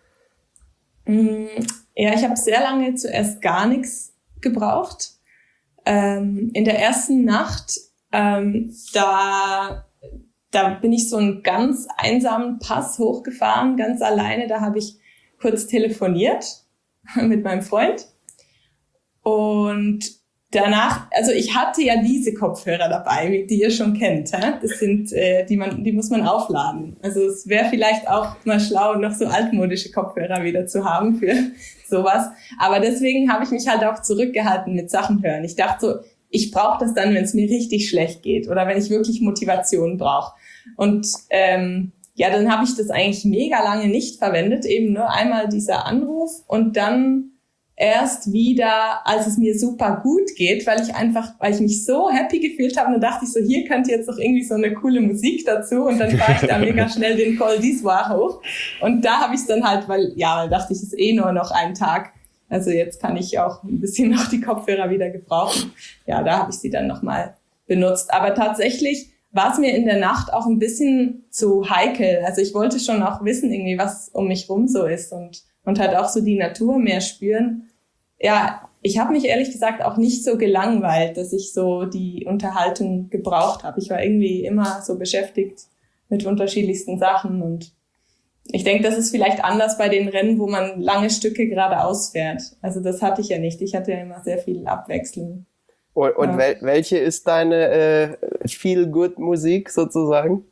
Ja, ich habe sehr lange zuerst gar nichts gebraucht. Ähm, in der ersten Nacht, ähm, da, da bin ich so einen ganz einsamen Pass hochgefahren, ganz alleine. Da habe ich kurz telefoniert mit meinem Freund. Und danach, also ich hatte ja diese Kopfhörer dabei, die ihr schon kennt. Hä? Das sind, äh, die man, die muss man aufladen. Also es wäre vielleicht auch mal schlau, noch so altmodische Kopfhörer wieder zu haben für sowas. Aber deswegen habe ich mich halt auch zurückgehalten mit Sachen hören. Ich dachte so, ich brauche das dann, wenn es mir richtig schlecht geht oder wenn ich wirklich Motivation brauche. Und ähm, ja, dann habe ich das eigentlich mega lange nicht verwendet, eben nur einmal dieser Anruf und dann erst wieder, als es mir super gut geht, weil ich einfach, weil ich mich so happy gefühlt habe, und dann dachte ich so, hier könnte jetzt doch irgendwie so eine coole Musik dazu, und dann fahre ich da mega schnell den Col d'Isoire hoch, und da habe ich dann halt, weil, ja, weil dachte ich, es ist eh nur noch ein Tag, also jetzt kann ich auch ein bisschen noch die Kopfhörer wieder gebrauchen. Ja, da habe ich sie dann nochmal benutzt, aber tatsächlich war es mir in der Nacht auch ein bisschen zu heikel. Also ich wollte schon auch wissen, irgendwie, was um mich rum so ist und, und halt auch so die Natur mehr spüren. Ja, ich habe mich ehrlich gesagt auch nicht so gelangweilt, dass ich so die Unterhaltung gebraucht habe. Ich war irgendwie immer so beschäftigt mit unterschiedlichsten Sachen, und ich denke, das ist vielleicht anders bei den Rennen, wo man lange Stücke geradeaus fährt. Also das hatte ich ja nicht. Ich hatte ja immer sehr viel Abwechslung. Und, und ja. wel, welche ist deine äh, Feel-Good-Musik sozusagen?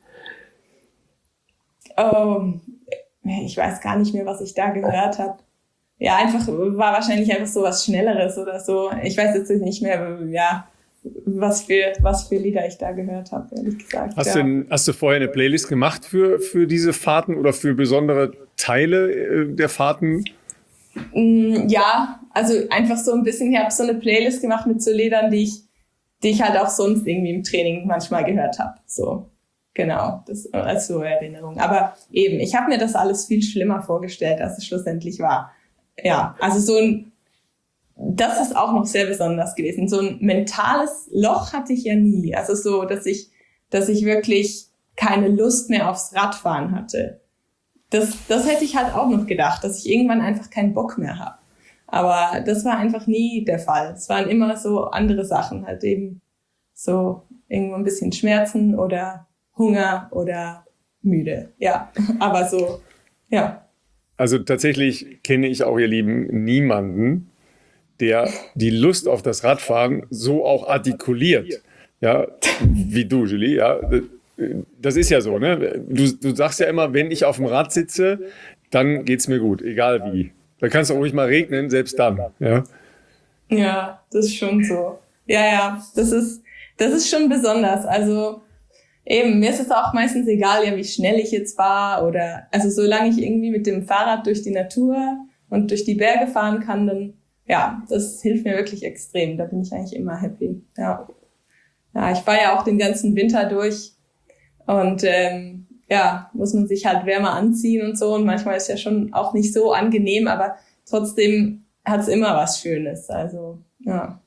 Oh, ich weiß gar nicht mehr, was ich da gehört habe. Ja, einfach, war wahrscheinlich einfach so was Schnelleres oder so. Ich weiß jetzt nicht mehr, ja, was für, was für Lieder ich da gehört habe, ehrlich gesagt. Hast, ja. du, hast du vorher eine Playlist gemacht für, für diese Fahrten oder für besondere Teile äh, der Fahrten? Ja, also einfach so ein bisschen, ich habe so eine Playlist gemacht mit so Liedern, die ich, die ich halt auch sonst irgendwie im Training manchmal gehört habe. So, genau, das als so Erinnerung. Aber eben, ich habe mir das alles viel schlimmer vorgestellt, als es schlussendlich war. Ja, also so ein, das ist auch noch sehr besonders gewesen. So ein mentales Loch hatte ich ja nie. Also so, dass ich, dass ich wirklich keine Lust mehr aufs Radfahren hatte. Das, das hätte ich halt auch noch gedacht, dass ich irgendwann einfach keinen Bock mehr habe. Aber das war einfach nie der Fall. Es waren immer so andere Sachen, halt eben so irgendwo ein bisschen Schmerzen oder Hunger oder müde. Ja, aber so, ja. Also tatsächlich kenne ich auch, ihr Lieben, niemanden, der die Lust auf das Radfahren so auch artikuliert, ja, wie du, Julie, ja. Das ist ja so, ne? Du, du sagst ja immer, wenn ich auf dem Rad sitze, dann geht's mir gut, egal wie. Da kann es auch ruhig mal regnen, selbst dann, ja. Ja, das ist schon so. Ja, ja, das ist, das ist schon besonders. Also eben, mir ist es auch meistens egal, ja, wie schnell ich jetzt war oder, also solange ich irgendwie mit dem Fahrrad durch die Natur und durch die Berge fahren kann, dann, ja, das hilft mir wirklich extrem. Da bin ich eigentlich immer happy, ja. Ja, ich fahre ja auch den ganzen Winter durch. Und ähm, ja, muss man sich halt wärmer anziehen und so. Und manchmal ist ja schon auch nicht so angenehm, aber trotzdem hat's immer was Schönes. Also, ja.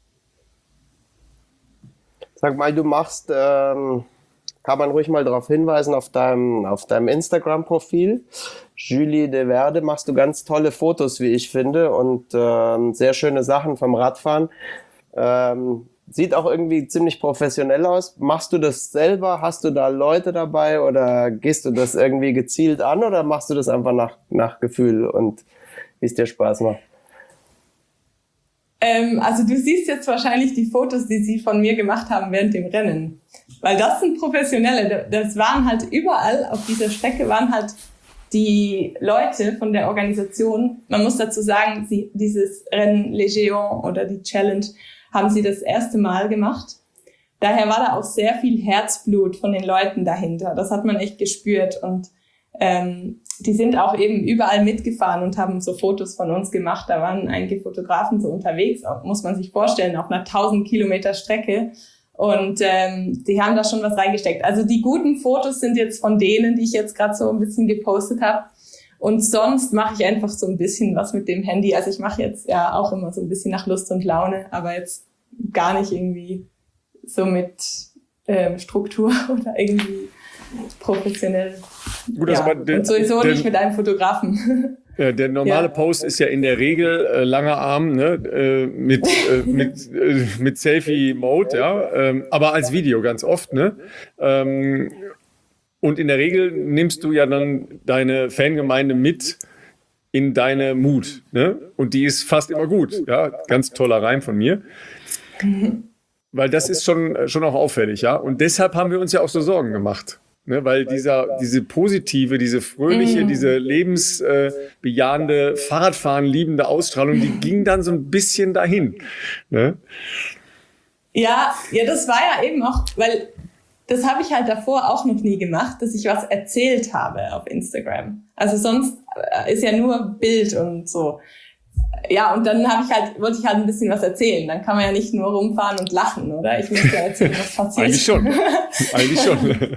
Sag mal, du machst, ähm, kann man ruhig mal darauf hinweisen, auf deinem, auf deinem Instagram-Profil, Julie de Verde, machst du ganz tolle Fotos, wie ich finde, und ähm, sehr schöne Sachen vom Radfahren. Ähm, Sieht auch irgendwie ziemlich professionell aus. Machst du das selber? Hast du da Leute dabei oder gehst du das irgendwie gezielt an oder machst du das einfach nach, nach Gefühl und wie es dir Spaß macht? Ähm, also du siehst jetzt wahrscheinlich die Fotos, die sie von mir gemacht haben während dem Rennen. Weil das sind professionelle. Das waren halt überall auf dieser Strecke waren halt die Leute von der Organisation. Man muss dazu sagen, sie, dieses Rennen Les Géants oder die Challenge haben sie das erste Mal gemacht. Daher war da auch sehr viel Herzblut von den Leuten dahinter. Das hat man echt gespürt. Und ähm, die sind auch eben überall mitgefahren und haben so Fotos von uns gemacht. Da waren einige Fotografen so unterwegs, auch, muss man sich vorstellen, auf einer tausend Kilometer Strecke. Und ähm, die haben da schon was reingesteckt. Also die guten Fotos sind jetzt von denen, die ich jetzt gerade so ein bisschen gepostet habe. Und sonst mache ich einfach so ein bisschen was mit dem Handy. Also ich mache jetzt ja auch immer so ein bisschen nach Lust und Laune, aber jetzt gar nicht irgendwie so mit ähm, Struktur oder irgendwie professionell. Gut, also ja. der, und sowieso der, nicht mit einem Fotografen. Der, der normale ja. Post ist ja in der Regel äh, langer Arm, ne, äh, mit, äh, mit, äh, mit Selfie-Mode, ja, ähm, aber als Video ganz oft, ne. Ähm, Und in der Regel nimmst du ja dann deine Fangemeinde mit in deine Mut, ne? Und die ist fast immer gut, ja, ganz toller Reim von mir. Weil das ist schon, schon auch auffällig, ja. Und deshalb haben wir uns ja auch so Sorgen gemacht, ne? Weil dieser, diese positive, diese fröhliche, diese lebensbejahende, Fahrradfahren liebende Ausstrahlung, die ging dann so ein bisschen dahin, ne? Ja, ja, das war ja eben auch, weil das habe ich halt davor auch noch nie gemacht, dass ich was erzählt habe auf Instagram. Also sonst ist ja nur Bild und so. ja, und dann habe ich halt, wollte ich halt ein bisschen was erzählen. Dann kann man ja nicht nur rumfahren und lachen, oder? Ich muss ja erzählen, was passiert. Eigentlich schon. Eigentlich schon.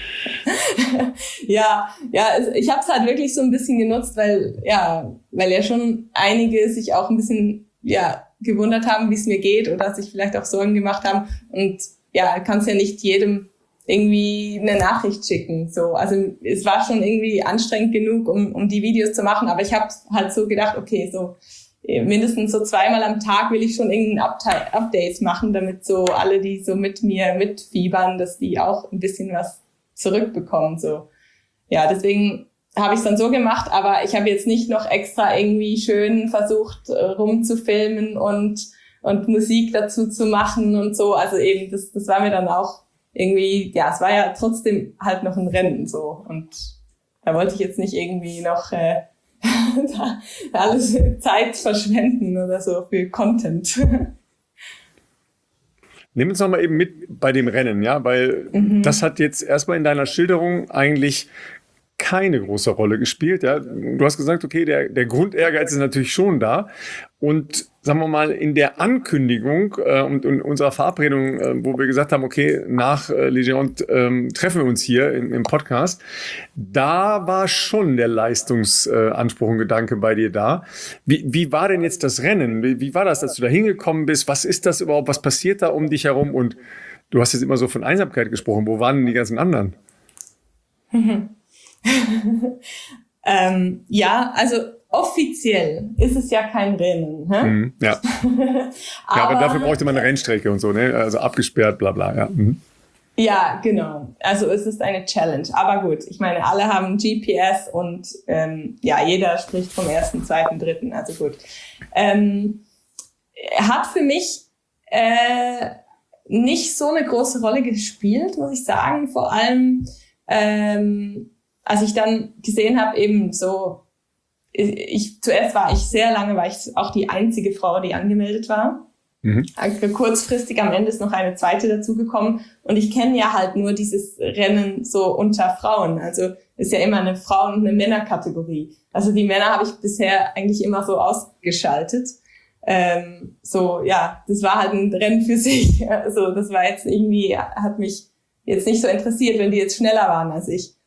ja, ja, ich habe es halt wirklich so ein bisschen genutzt, weil, ja, weil ja schon einige sich auch ein bisschen, ja, gewundert haben, wie es mir geht oder sich vielleicht auch Sorgen gemacht haben. Und ja, kannst ja nicht jedem irgendwie eine Nachricht schicken. So, also es war schon irgendwie anstrengend genug, um, um die Videos zu machen. Aber ich habe halt so gedacht, okay, so mindestens so zweimal am Tag will ich schon irgendein Update, Updates machen, damit so alle, die so mit mir mitfiebern, dass die auch ein bisschen was zurückbekommen. So, ja, deswegen habe ich es dann so gemacht, aber ich habe jetzt nicht noch extra irgendwie schön versucht rumzufilmen und und Musik dazu zu machen und so. Also eben, das das war mir dann auch irgendwie, ja, es war ja trotzdem halt noch ein Rennen so und da wollte ich jetzt nicht irgendwie noch äh, da alles Zeit verschwenden oder so für Content. Nimm uns noch mal eben mit bei dem Rennen, ja, weil mhm. das hat jetzt erstmal in deiner Schilderung eigentlich keine große Rolle gespielt. Ja. Du hast gesagt, okay, der, der Grundehrgeiz ist natürlich schon da. Und sagen wir mal, in der Ankündigung äh, und, und unserer Verabredung, äh, wo wir gesagt haben, okay, nach äh, Les Géants äh, treffen wir uns hier im, im Podcast, da war schon der Leistungsanspruch und Gedanke bei dir da. Wie, wie war denn jetzt das Rennen? Wie, wie war das, als du da hingekommen bist? Was ist das überhaupt? Was passiert da um dich herum? Und du hast jetzt immer so von Einsamkeit gesprochen. Wo waren denn die ganzen anderen? ähm, ja, also offiziell ist es ja kein Rennen. Hä? Mhm, ja. aber, ja, aber dafür bräuchte man eine Rennstrecke und so, ne? Also abgesperrt, bla bla. Ja, mhm. ja, genau. Also es ist eine Challenge. Aber gut, ich meine, alle haben G P S und ähm, ja, jeder spricht vom ersten, zweiten, dritten. Also gut. Ähm, hat für mich äh, nicht so eine große Rolle gespielt, muss ich sagen. Vor allem ähm, als ich dann gesehen habe, eben so, ich zuerst war ich sehr lange, war ich auch die einzige Frau, die angemeldet war. Mhm. Also kurzfristig am Ende ist noch eine zweite dazugekommen und ich kenne ja halt nur dieses Rennen so unter Frauen. Also ist ja immer eine Frauen- und eine Männerkategorie. Also die Männer habe ich bisher eigentlich immer so ausgeschaltet. Ähm, so, ja, das war halt ein Rennen für sich. Also das war jetzt irgendwie, hat mich jetzt nicht so interessiert, wenn die jetzt schneller waren als ich.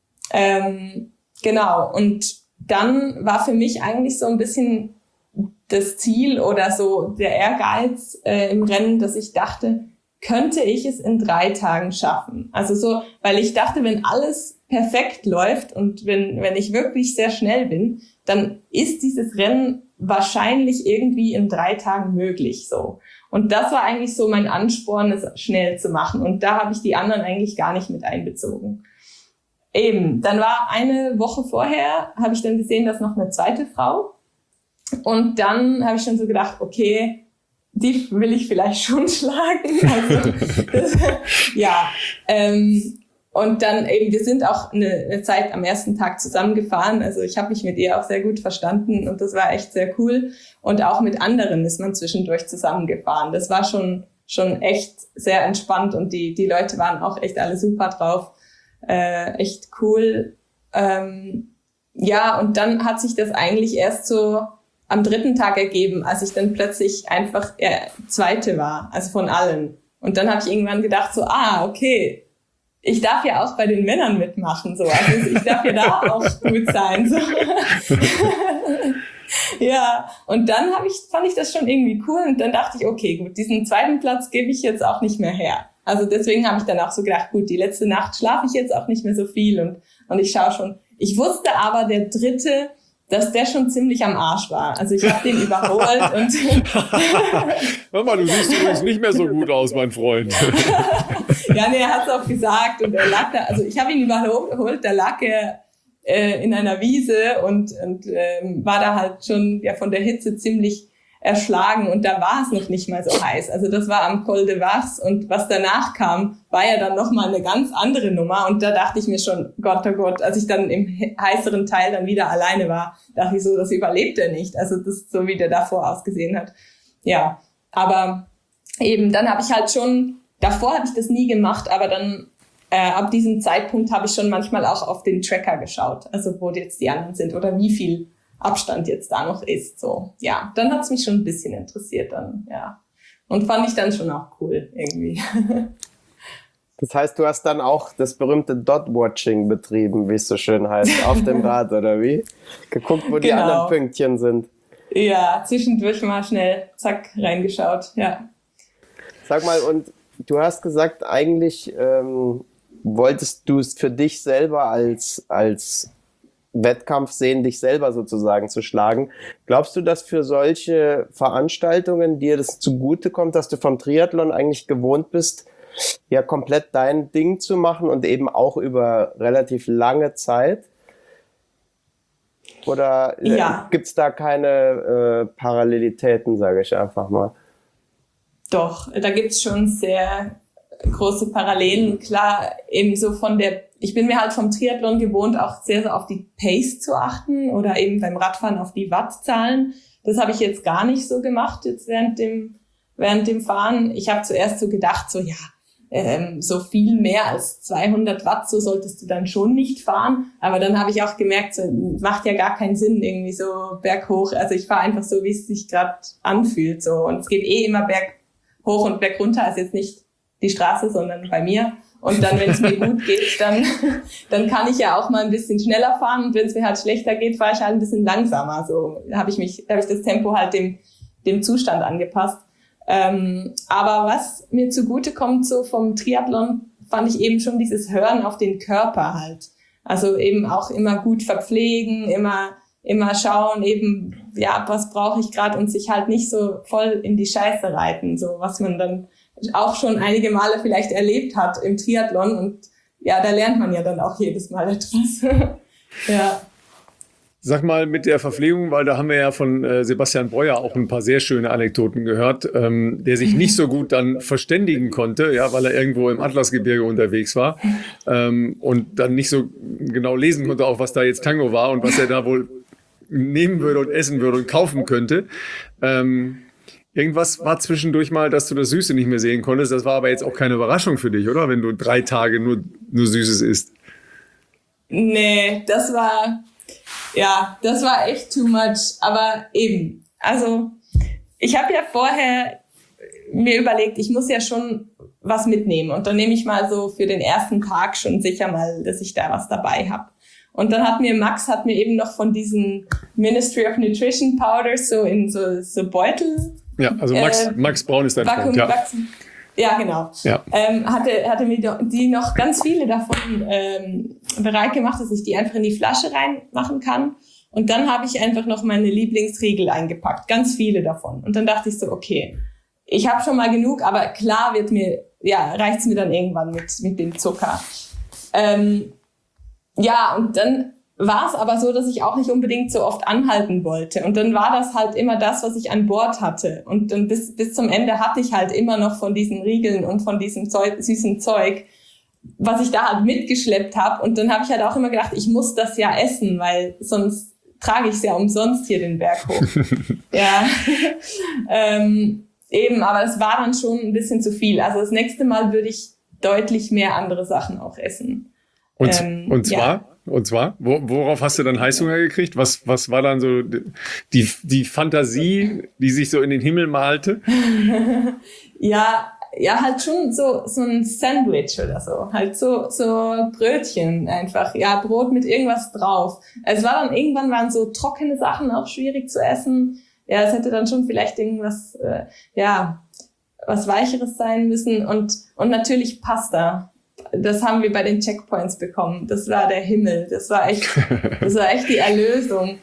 Ähm, genau, und dann war für mich eigentlich so ein bisschen das Ziel oder so der Ehrgeiz äh, im Rennen, dass ich dachte, könnte ich es in drei Tagen schaffen? Also so, weil ich dachte, wenn alles perfekt läuft und wenn wenn ich wirklich sehr schnell bin, dann ist dieses Rennen wahrscheinlich irgendwie in drei Tagen möglich, so. Und das war eigentlich so mein Ansporn, es schnell zu machen. Und da habe ich die anderen eigentlich gar nicht mit einbezogen. Eben, dann war eine Woche vorher, habe ich dann gesehen, dass noch eine zweite Frau. Und dann habe ich schon so gedacht, okay, die will ich vielleicht schon schlagen. Also, das, ja, ähm, und dann eben, wir sind auch eine, eine Zeit am ersten Tag zusammengefahren. Also ich habe mich mit ihr auch sehr gut verstanden und das war echt sehr cool. Und auch mit anderen ist man zwischendurch zusammengefahren. Das war schon schon echt sehr entspannt und die die Leute waren auch echt alle super drauf. Äh, echt cool. Ähm, ja, und dann hat sich das eigentlich erst so am dritten Tag ergeben, als ich dann plötzlich einfach äh, Zweite war, also von allen. Und dann habe ich irgendwann gedacht so, ah, okay, ich darf ja auch bei den Männern mitmachen, so. Also ich darf ja da auch gut sein, so. Ja, und dann habe ich, fand ich das schon irgendwie cool und dann dachte ich, okay, gut, diesen zweiten Platz gebe ich jetzt auch nicht mehr her. Also deswegen habe ich dann auch so gedacht, gut, die letzte Nacht schlafe ich jetzt auch nicht mehr so viel und und ich schaue schon. Ich wusste aber, der dritte, dass der schon ziemlich am Arsch war. Also ich habe den überholt und Hör mal, du siehst übrigens nicht mehr so gut aus, mein Freund. Ja, nee, er hat es auch gesagt und er lag da, also ich habe ihn überholt, da lag er äh, in einer Wiese und und ähm, war da halt schon ja von der Hitze ziemlich erschlagen und da war es noch nicht mal so heiß. Also das war am Col de Vars und was danach kam, war ja dann nochmal eine ganz andere Nummer und da dachte ich mir schon, Gott, oh Gott, als ich dann im heißeren Teil dann wieder alleine war, dachte ich so, das überlebt er nicht. Also das ist so, wie der davor ausgesehen hat. Ja, aber eben, dann habe ich halt schon, davor habe ich das nie gemacht, aber dann äh, ab diesem Zeitpunkt habe ich schon manchmal auch auf den Tracker geschaut, also wo jetzt die anderen sind oder wie viel Abstand jetzt da noch ist. So, ja, dann hat's mich schon ein bisschen interessiert dann, ja. Und fand ich dann schon auch cool irgendwie. Das heißt, du hast dann auch das berühmte Dot-Watching betrieben, wie es so schön heißt, auf dem Rad, oder wie? Geguckt, wo die Genau. anderen Pünktchen sind. Ja, zwischendurch mal schnell, zack, reingeschaut, ja. Sag mal, und du hast gesagt, eigentlich ähm, wolltest du es für dich selber als, als Wettkampf sehen, dich selber sozusagen zu schlagen. Glaubst du, dass für solche Veranstaltungen dir das zugutekommt, dass du vom Triathlon eigentlich gewohnt bist, ja komplett dein Ding zu machen und eben auch über relativ lange Zeit? Oder Ja. gibt es da keine äh, Parallelitäten, sage ich einfach mal? Doch, da gibt's schon sehr große Parallelen. Klar, eben so von der, ich bin mir halt vom Triathlon gewohnt, auch sehr so auf die Pace zu achten oder eben beim Radfahren auf die Wattzahlen. Das habe ich jetzt gar nicht so gemacht, jetzt während dem, während dem Fahren. Ich habe zuerst so gedacht, so ja, ähm, so viel mehr als zweihundert Watt, so solltest du dann schon nicht fahren. Aber dann habe ich auch gemerkt, so, macht ja gar keinen Sinn, irgendwie so berghoch. Also ich fahre einfach so, wie es sich gerade anfühlt. So. Und es geht eh immer berghoch und bergunter, also jetzt nicht die Straße, sondern bei mir. Und dann, wenn es mir gut geht, dann, dann kann ich ja auch mal ein bisschen schneller fahren. Und wenn es mir halt schlechter geht, fahre ich halt ein bisschen langsamer. So habe ich mich, habe ich das Tempo halt dem, dem Zustand angepasst. Ähm, aber was mir zugute kommt, so vom Triathlon, fand ich eben schon dieses Hören auf den Körper halt. Also eben auch immer gut verpflegen, immer, immer schauen eben, ja, was brauche ich gerade und sich halt nicht so voll in die Scheiße reiten, so was man dann auch schon einige Male vielleicht erlebt hat im Triathlon und ja, da lernt man ja dann auch jedes Mal etwas. Ja. Sag mal mit der Verpflegung, weil da haben wir ja von äh, Sebastian Breuer auch ein paar sehr schöne Anekdoten gehört, ähm, der sich nicht so gut dann verständigen konnte, ja, weil er irgendwo im Atlasgebirge unterwegs war ähm, und dann nicht so genau lesen konnte, auch was da jetzt Tango war und was er da wohl nehmen würde und essen würde und kaufen könnte. Ähm, Irgendwas war zwischendurch mal, dass du das Süße nicht mehr sehen konntest. Das war aber jetzt auch keine Überraschung für dich, oder? Wenn du drei Tage nur, nur Süßes isst. Nee, das war, ja, das war echt too much. Aber eben, also ich habe ja vorher mir überlegt, ich muss ja schon was mitnehmen. Und dann nehme ich mal so für den ersten Tag schon sicher mal, dass ich da was dabei habe. Und dann hat mir Max hat mir eben noch von diesen Ministry of Nutrition Powders so in so, so Beutel. Ja, also Max, äh, Max Braun ist dein Vakuum, Freund, ja. Vakuum, ja, genau. Ja. Ähm, hatte, hatte mir die noch ganz viele davon ähm, bereit gemacht, dass ich die einfach in die Flasche reinmachen kann. Und dann habe ich einfach noch meine Lieblingsriegel eingepackt, ganz viele davon. Und dann dachte ich so, okay, ich habe schon mal genug, aber klar wird mir, ja, reicht's mir dann irgendwann mit mit dem Zucker. Ähm, ja, und dann war es aber so, dass ich auch nicht unbedingt so oft anhalten wollte. Und dann war das halt immer das, was ich an Bord hatte. Und dann bis bis zum Ende hatte ich halt immer noch von diesen Riegeln und von diesem Zeug, süßen Zeug, was ich da halt mitgeschleppt habe. Und dann habe ich halt auch immer gedacht, ich muss das ja essen, weil sonst trage ich es ja umsonst hier den Berg hoch. Ja, ähm, eben, aber es war dann schon ein bisschen zu viel. Also das nächste Mal würde ich deutlich mehr andere Sachen auch essen. Und, Ähm, und zwar, ja. und zwar, wo, worauf hast du dann Heißhunger gekriegt? Was, was war dann so die, die Fantasie, die sich so in den Himmel malte? Ja, ja, halt schon so, so ein Sandwich oder so. Halt so, so Brötchen einfach. Ja, Brot mit irgendwas drauf. Es war dann, irgendwann waren so trockene Sachen auch schwierig zu essen. Ja, es hätte dann schon vielleicht irgendwas, äh, ja, was Weicheres sein müssen und, und natürlich Pasta. Das haben wir bei den Checkpoints bekommen. Das war der Himmel. Das war echt, das war echt die Erlösung.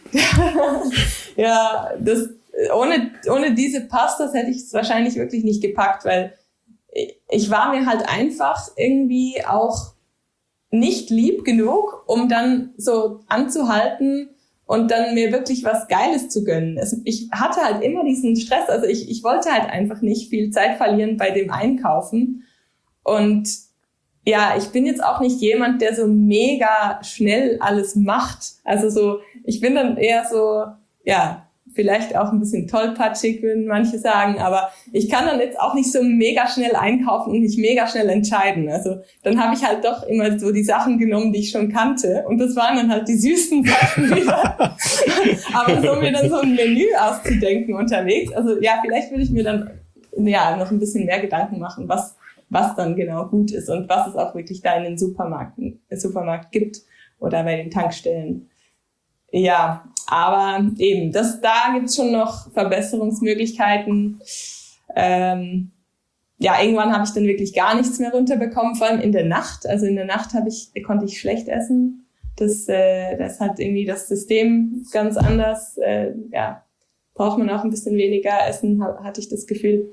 Ja, das, ohne, ohne diese Pastas hätte ich es wahrscheinlich wirklich nicht gepackt, weil ich war mir halt einfach irgendwie auch nicht lieb genug, um dann so anzuhalten und dann mir wirklich was Geiles zu gönnen. Also ich hatte halt immer diesen Stress. Also ich, ich wollte halt einfach nicht viel Zeit verlieren bei dem Einkaufen. Und ja, ich bin jetzt auch nicht jemand, der so mega schnell alles macht. Also so, ich bin dann eher so, ja, vielleicht auch ein bisschen tollpatschig, würden manche sagen, aber ich kann dann jetzt auch nicht so mega schnell einkaufen und mich mega schnell entscheiden. Also dann habe ich halt doch immer so die Sachen genommen, die ich schon kannte, und das waren dann halt die süßen Sachen wieder. Aber so mir dann so ein Menü auszudenken unterwegs, also ja, vielleicht würde ich mir dann ja noch ein bisschen mehr Gedanken machen, was was dann genau gut ist und was es auch wirklich da in den Supermärkten, im Supermarkt gibt oder bei den Tankstellen. Ja, aber eben, das, da gibt's schon noch Verbesserungsmöglichkeiten. Ähm, ja, irgendwann habe ich dann wirklich gar nichts mehr runterbekommen, vor allem in der Nacht. Also in der Nacht habe ich, konnte ich schlecht essen. Das, äh, das hat irgendwie das System ganz anders. Äh, ja, braucht man auch ein bisschen weniger Essen, hatte ich das Gefühl.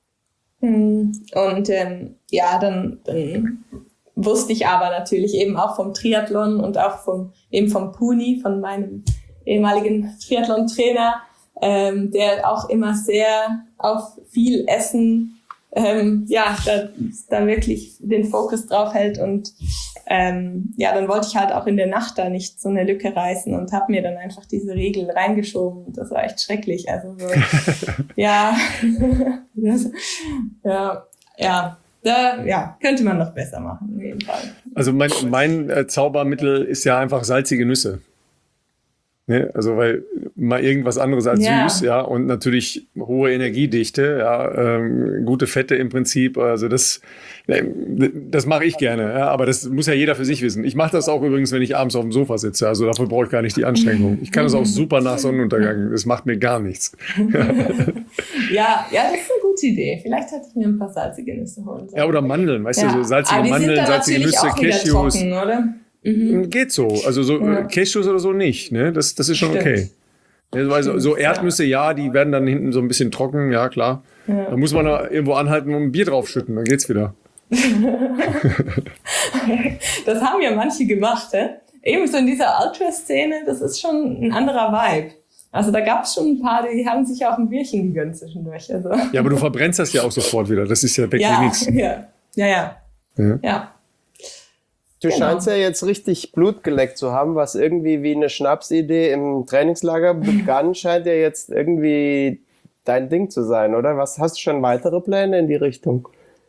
Und ähm, ja, dann, dann wusste ich aber natürlich eben auch vom Triathlon und auch vom eben vom Puni, von meinem ehemaligen Triathlon-Trainer, ähm, der auch immer sehr auf viel Essen, ähm, ja, da, da wirklich den Fokus drauf hält. Und ähm, ja, dann wollte ich halt auch in der Nacht da nicht so eine Lücke reißen und habe mir dann einfach diese Regel reingeschoben. Das war echt schrecklich. Also so, ja, das, ja, ja. Da, ja, könnte man noch besser machen, auf jeden Fall. Also mein, mein äh, Zaubermittel ist ja einfach salzige Nüsse. Ne? Also weil mal irgendwas anderes als Ja. süß, ja, und natürlich hohe Energiedichte, ja, ähm, gute Fette im Prinzip. Also das, äh, das mache ich gerne, ja, aber das muss ja jeder für sich wissen. Ich mache das auch übrigens, wenn ich abends auf dem Sofa sitze. Also dafür brauche ich gar nicht die Anstrengung. Ich kann das auch super nach Sonnenuntergang. Das macht mir gar nichts. Ja, ja, das ist eine gute Idee. Vielleicht hätte ich mir ein paar salzige Nüsse holen sollen. Ja, oder Mandeln, weißt Ja. du, so salzige Aber die Mandeln, sind dann salzige natürlich Nüsse, auch wieder Cashews. trocken, oder? Mhm. Geht so. Also so Ja. äh, Cashews oder so nicht, ne? Das, das ist schon Stimmt. okay. Ja, so- also, so Erdnüsse, ja, die werden dann hinten so ein bisschen trocken, ja klar. Ja. Da muss man da irgendwo anhalten und ein Bier draufschütten, dann geht's wieder. Das haben ja manche gemacht, hä? Eben so in dieser Ultra-Szene, das ist schon ein anderer Vibe. Also da gab es schon ein paar, die haben sich auch ein Bierchen gegönnt zwischendurch. Also. Ja, aber du verbrennst das ja auch sofort wieder. Das ist ja wirklich Ja, nichts. ja, ja, ja, Ja. ja. Du Genau. scheinst ja jetzt richtig Blut geleckt zu haben, was irgendwie wie eine Schnapsidee im Trainingslager begann, scheint ja jetzt irgendwie dein Ding zu sein, oder? Was, hast du schon weitere Pläne in die Richtung?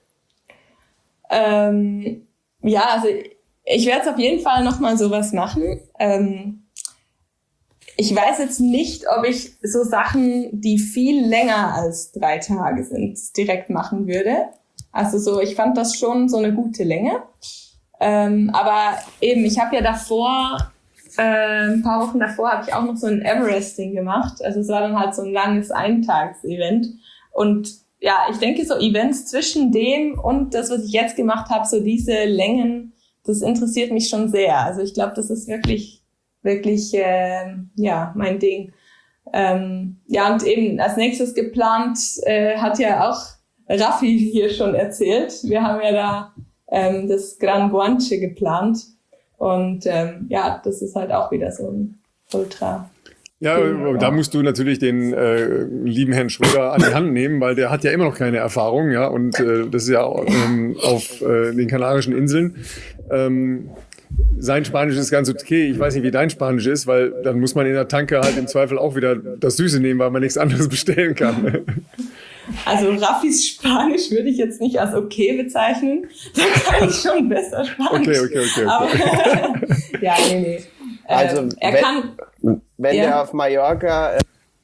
Ähm, ja, also ich werde auf jeden Fall nochmal sowas machen. Ähm, ich weiß jetzt nicht, ob ich so Sachen, die viel länger als drei Tage sind, direkt machen würde. Also so, ich fand das schon so eine gute Länge. Ähm, aber eben, ich habe ja davor, äh, ein paar Wochen davor, habe ich auch noch so ein Everesting gemacht. Also es war dann halt so ein langes Eintages-Event. Und ja, ich denke, so Events zwischen dem und das, was ich jetzt gemacht habe, so diese Längen, das interessiert mich schon sehr. Also ich glaube, das ist wirklich, wirklich, äh, ja, mein Ding. Ähm, ja, und eben als nächstes geplant, äh, hat ja auch Raffi hier schon erzählt. Wir haben ja da ähm, das Gran Guanche geplant. Und ähm, ja, das ist halt auch wieder so ein Ultra. Ja, Genau. da musst du natürlich den äh, lieben Herrn Schröder an die Hand nehmen, weil der hat ja immer noch keine Erfahrung, ja, und äh, das ist ja ähm, auf äh, den Kanarischen Inseln. Ähm, sein Spanisch ist ganz okay. Ich weiß nicht, wie dein Spanisch ist, weil dann muss man in der Tanke halt im Zweifel auch wieder das Süße nehmen, weil man nichts anderes bestellen kann. Also Raffis Spanisch würde ich jetzt nicht als okay bezeichnen. Da kann ich schon besser Spanisch. Okay, okay, okay, okay. Aber, ja, nee, nee. Ähm, Also, er wenn- kann... Wenn Ja. der auf Mallorca... Äh,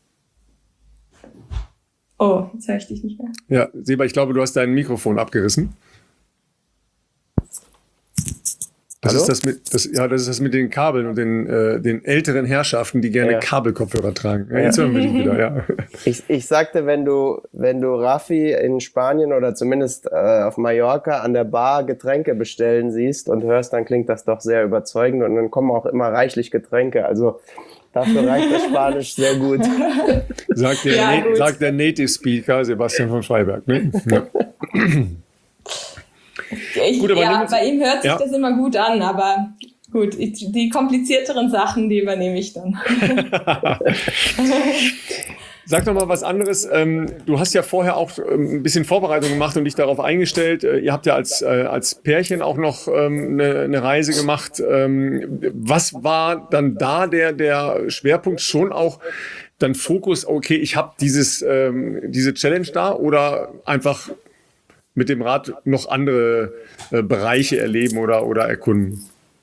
Oh, jetzt höre ich dich nicht mehr. Ja, Seba, ich glaube, du hast dein Mikrofon abgerissen. Das Hallo? ist das mit, das, ja, das ist das mit den Kabeln und den, äh, den älteren Herrschaften, die gerne Ja. Kabelkopfhörer tragen. Ja, jetzt hören wir dich wieder, ja. ich, ich sagte, wenn du, wenn du Raffi in Spanien oder zumindest äh, auf Mallorca an der Bar Getränke bestellen siehst und hörst, dann klingt das doch sehr überzeugend und dann kommen auch immer reichlich Getränke. Also dafür reicht das Spanisch sehr gut. Sagt der, Ja, Na- gut. sagt der Native Speaker Sebastian von Freiberg. Ne? Ja. Ich, Gut, aber ja, nimm uns- bei ihm hört sich Ja. das immer gut an, aber gut, ich, die komplizierteren Sachen, die übernehme ich dann. Sag doch mal was anderes. Ähm, du hast ja vorher auch ähm, ein bisschen Vorbereitung gemacht und dich darauf eingestellt. Äh, ihr habt ja als, äh, als Pärchen auch noch ähm, eine, eine Reise gemacht. Ähm, was war dann da der, der Schwerpunkt schon auch dann Fokus, okay, ich habe dieses ähm, diese Challenge da oder einfach mit dem Rad noch andere äh, Bereiche erleben oder, oder erkunden?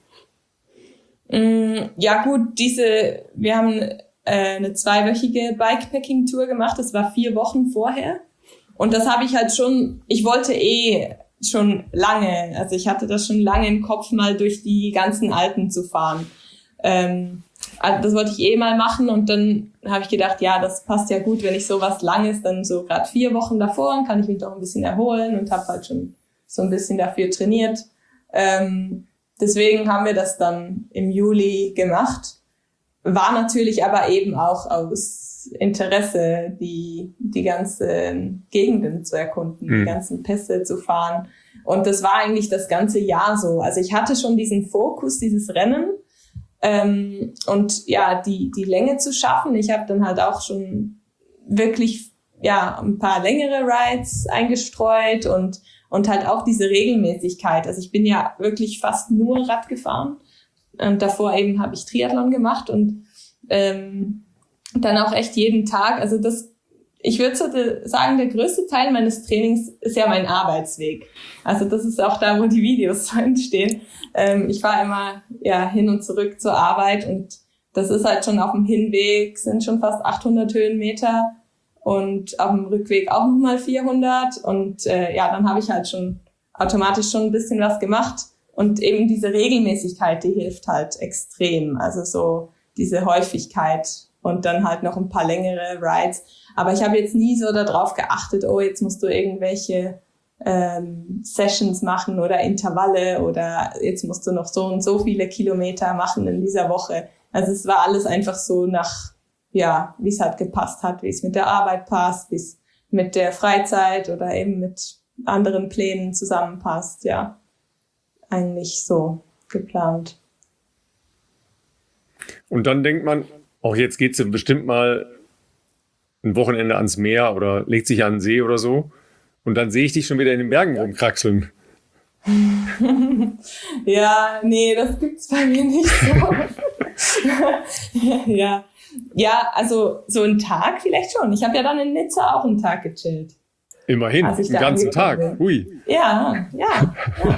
Mm, ja gut, diese, wir haben äh, eine zweiwöchige Bikepacking-Tour gemacht, das war vier Wochen vorher. Und das habe ich halt schon, ich wollte eh schon lange, also ich hatte das schon lange im Kopf, mal durch die ganzen Alpen zu fahren. Ähm, also das wollte ich eh mal machen und dann habe ich gedacht, ja, das passt ja gut, wenn ich sowas Langes, dann so gerade vier Wochen davor, dann kann ich mich doch ein bisschen erholen und habe halt schon so ein bisschen dafür trainiert. Ähm, deswegen haben wir das dann im Juli gemacht. War natürlich aber eben auch aus Interesse, die, die ganzen Gegenden zu erkunden, mhm. die ganzen Pässe zu fahren. Und das war eigentlich das ganze Jahr so. Also ich hatte schon diesen Fokus, dieses Rennen, ähm, und ja, die, die Länge zu schaffen. Ich habe dann halt auch schon wirklich, ja, ein paar längere Rides eingestreut und, und halt auch diese Regelmäßigkeit. Also ich bin ja wirklich fast nur Rad gefahren. Und davor eben habe ich Triathlon gemacht und ähm, dann auch echt jeden Tag. Also das, ich würde so sagen, der größte Teil meines Trainings ist ja mein Arbeitsweg. Also das ist auch da, wo die Videos entstehen. Ähm, ich fahre immer ja hin und zurück zur Arbeit und das ist halt schon auf dem Hinweg sind schon fast achthundert Höhenmeter und auf dem Rückweg auch nochmal vierhundert und äh, ja, dann habe ich halt schon automatisch schon ein bisschen was gemacht. Und eben diese Regelmäßigkeit, die hilft halt extrem. Also so diese Häufigkeit und dann halt noch ein paar längere Rides. Aber ich habe jetzt nie so darauf geachtet, oh, jetzt musst du irgendwelche ähm, Sessions machen oder Intervalle oder jetzt musst du noch so und so viele Kilometer machen in dieser Woche. Also es war alles einfach so nach, ja, wie es halt gepasst hat, wie es mit der Arbeit passt, wie es mit der Freizeit oder eben mit anderen Plänen zusammenpasst, ja. Eigentlich so geplant. Und dann denkt man, auch jetzt geht es bestimmt mal ein Wochenende ans Meer oder legt sich an den See oder so. Und dann sehe ich dich schon wieder in den Bergen rumkraxeln. Ja, nee, das gibt's bei mir nicht so. ja. ja, also so einen Tag vielleicht schon. Ich habe ja dann in Nizza auch einen Tag gechillt. Immerhin, einen ganzen Tag. Bin. Hui. Ja, ja.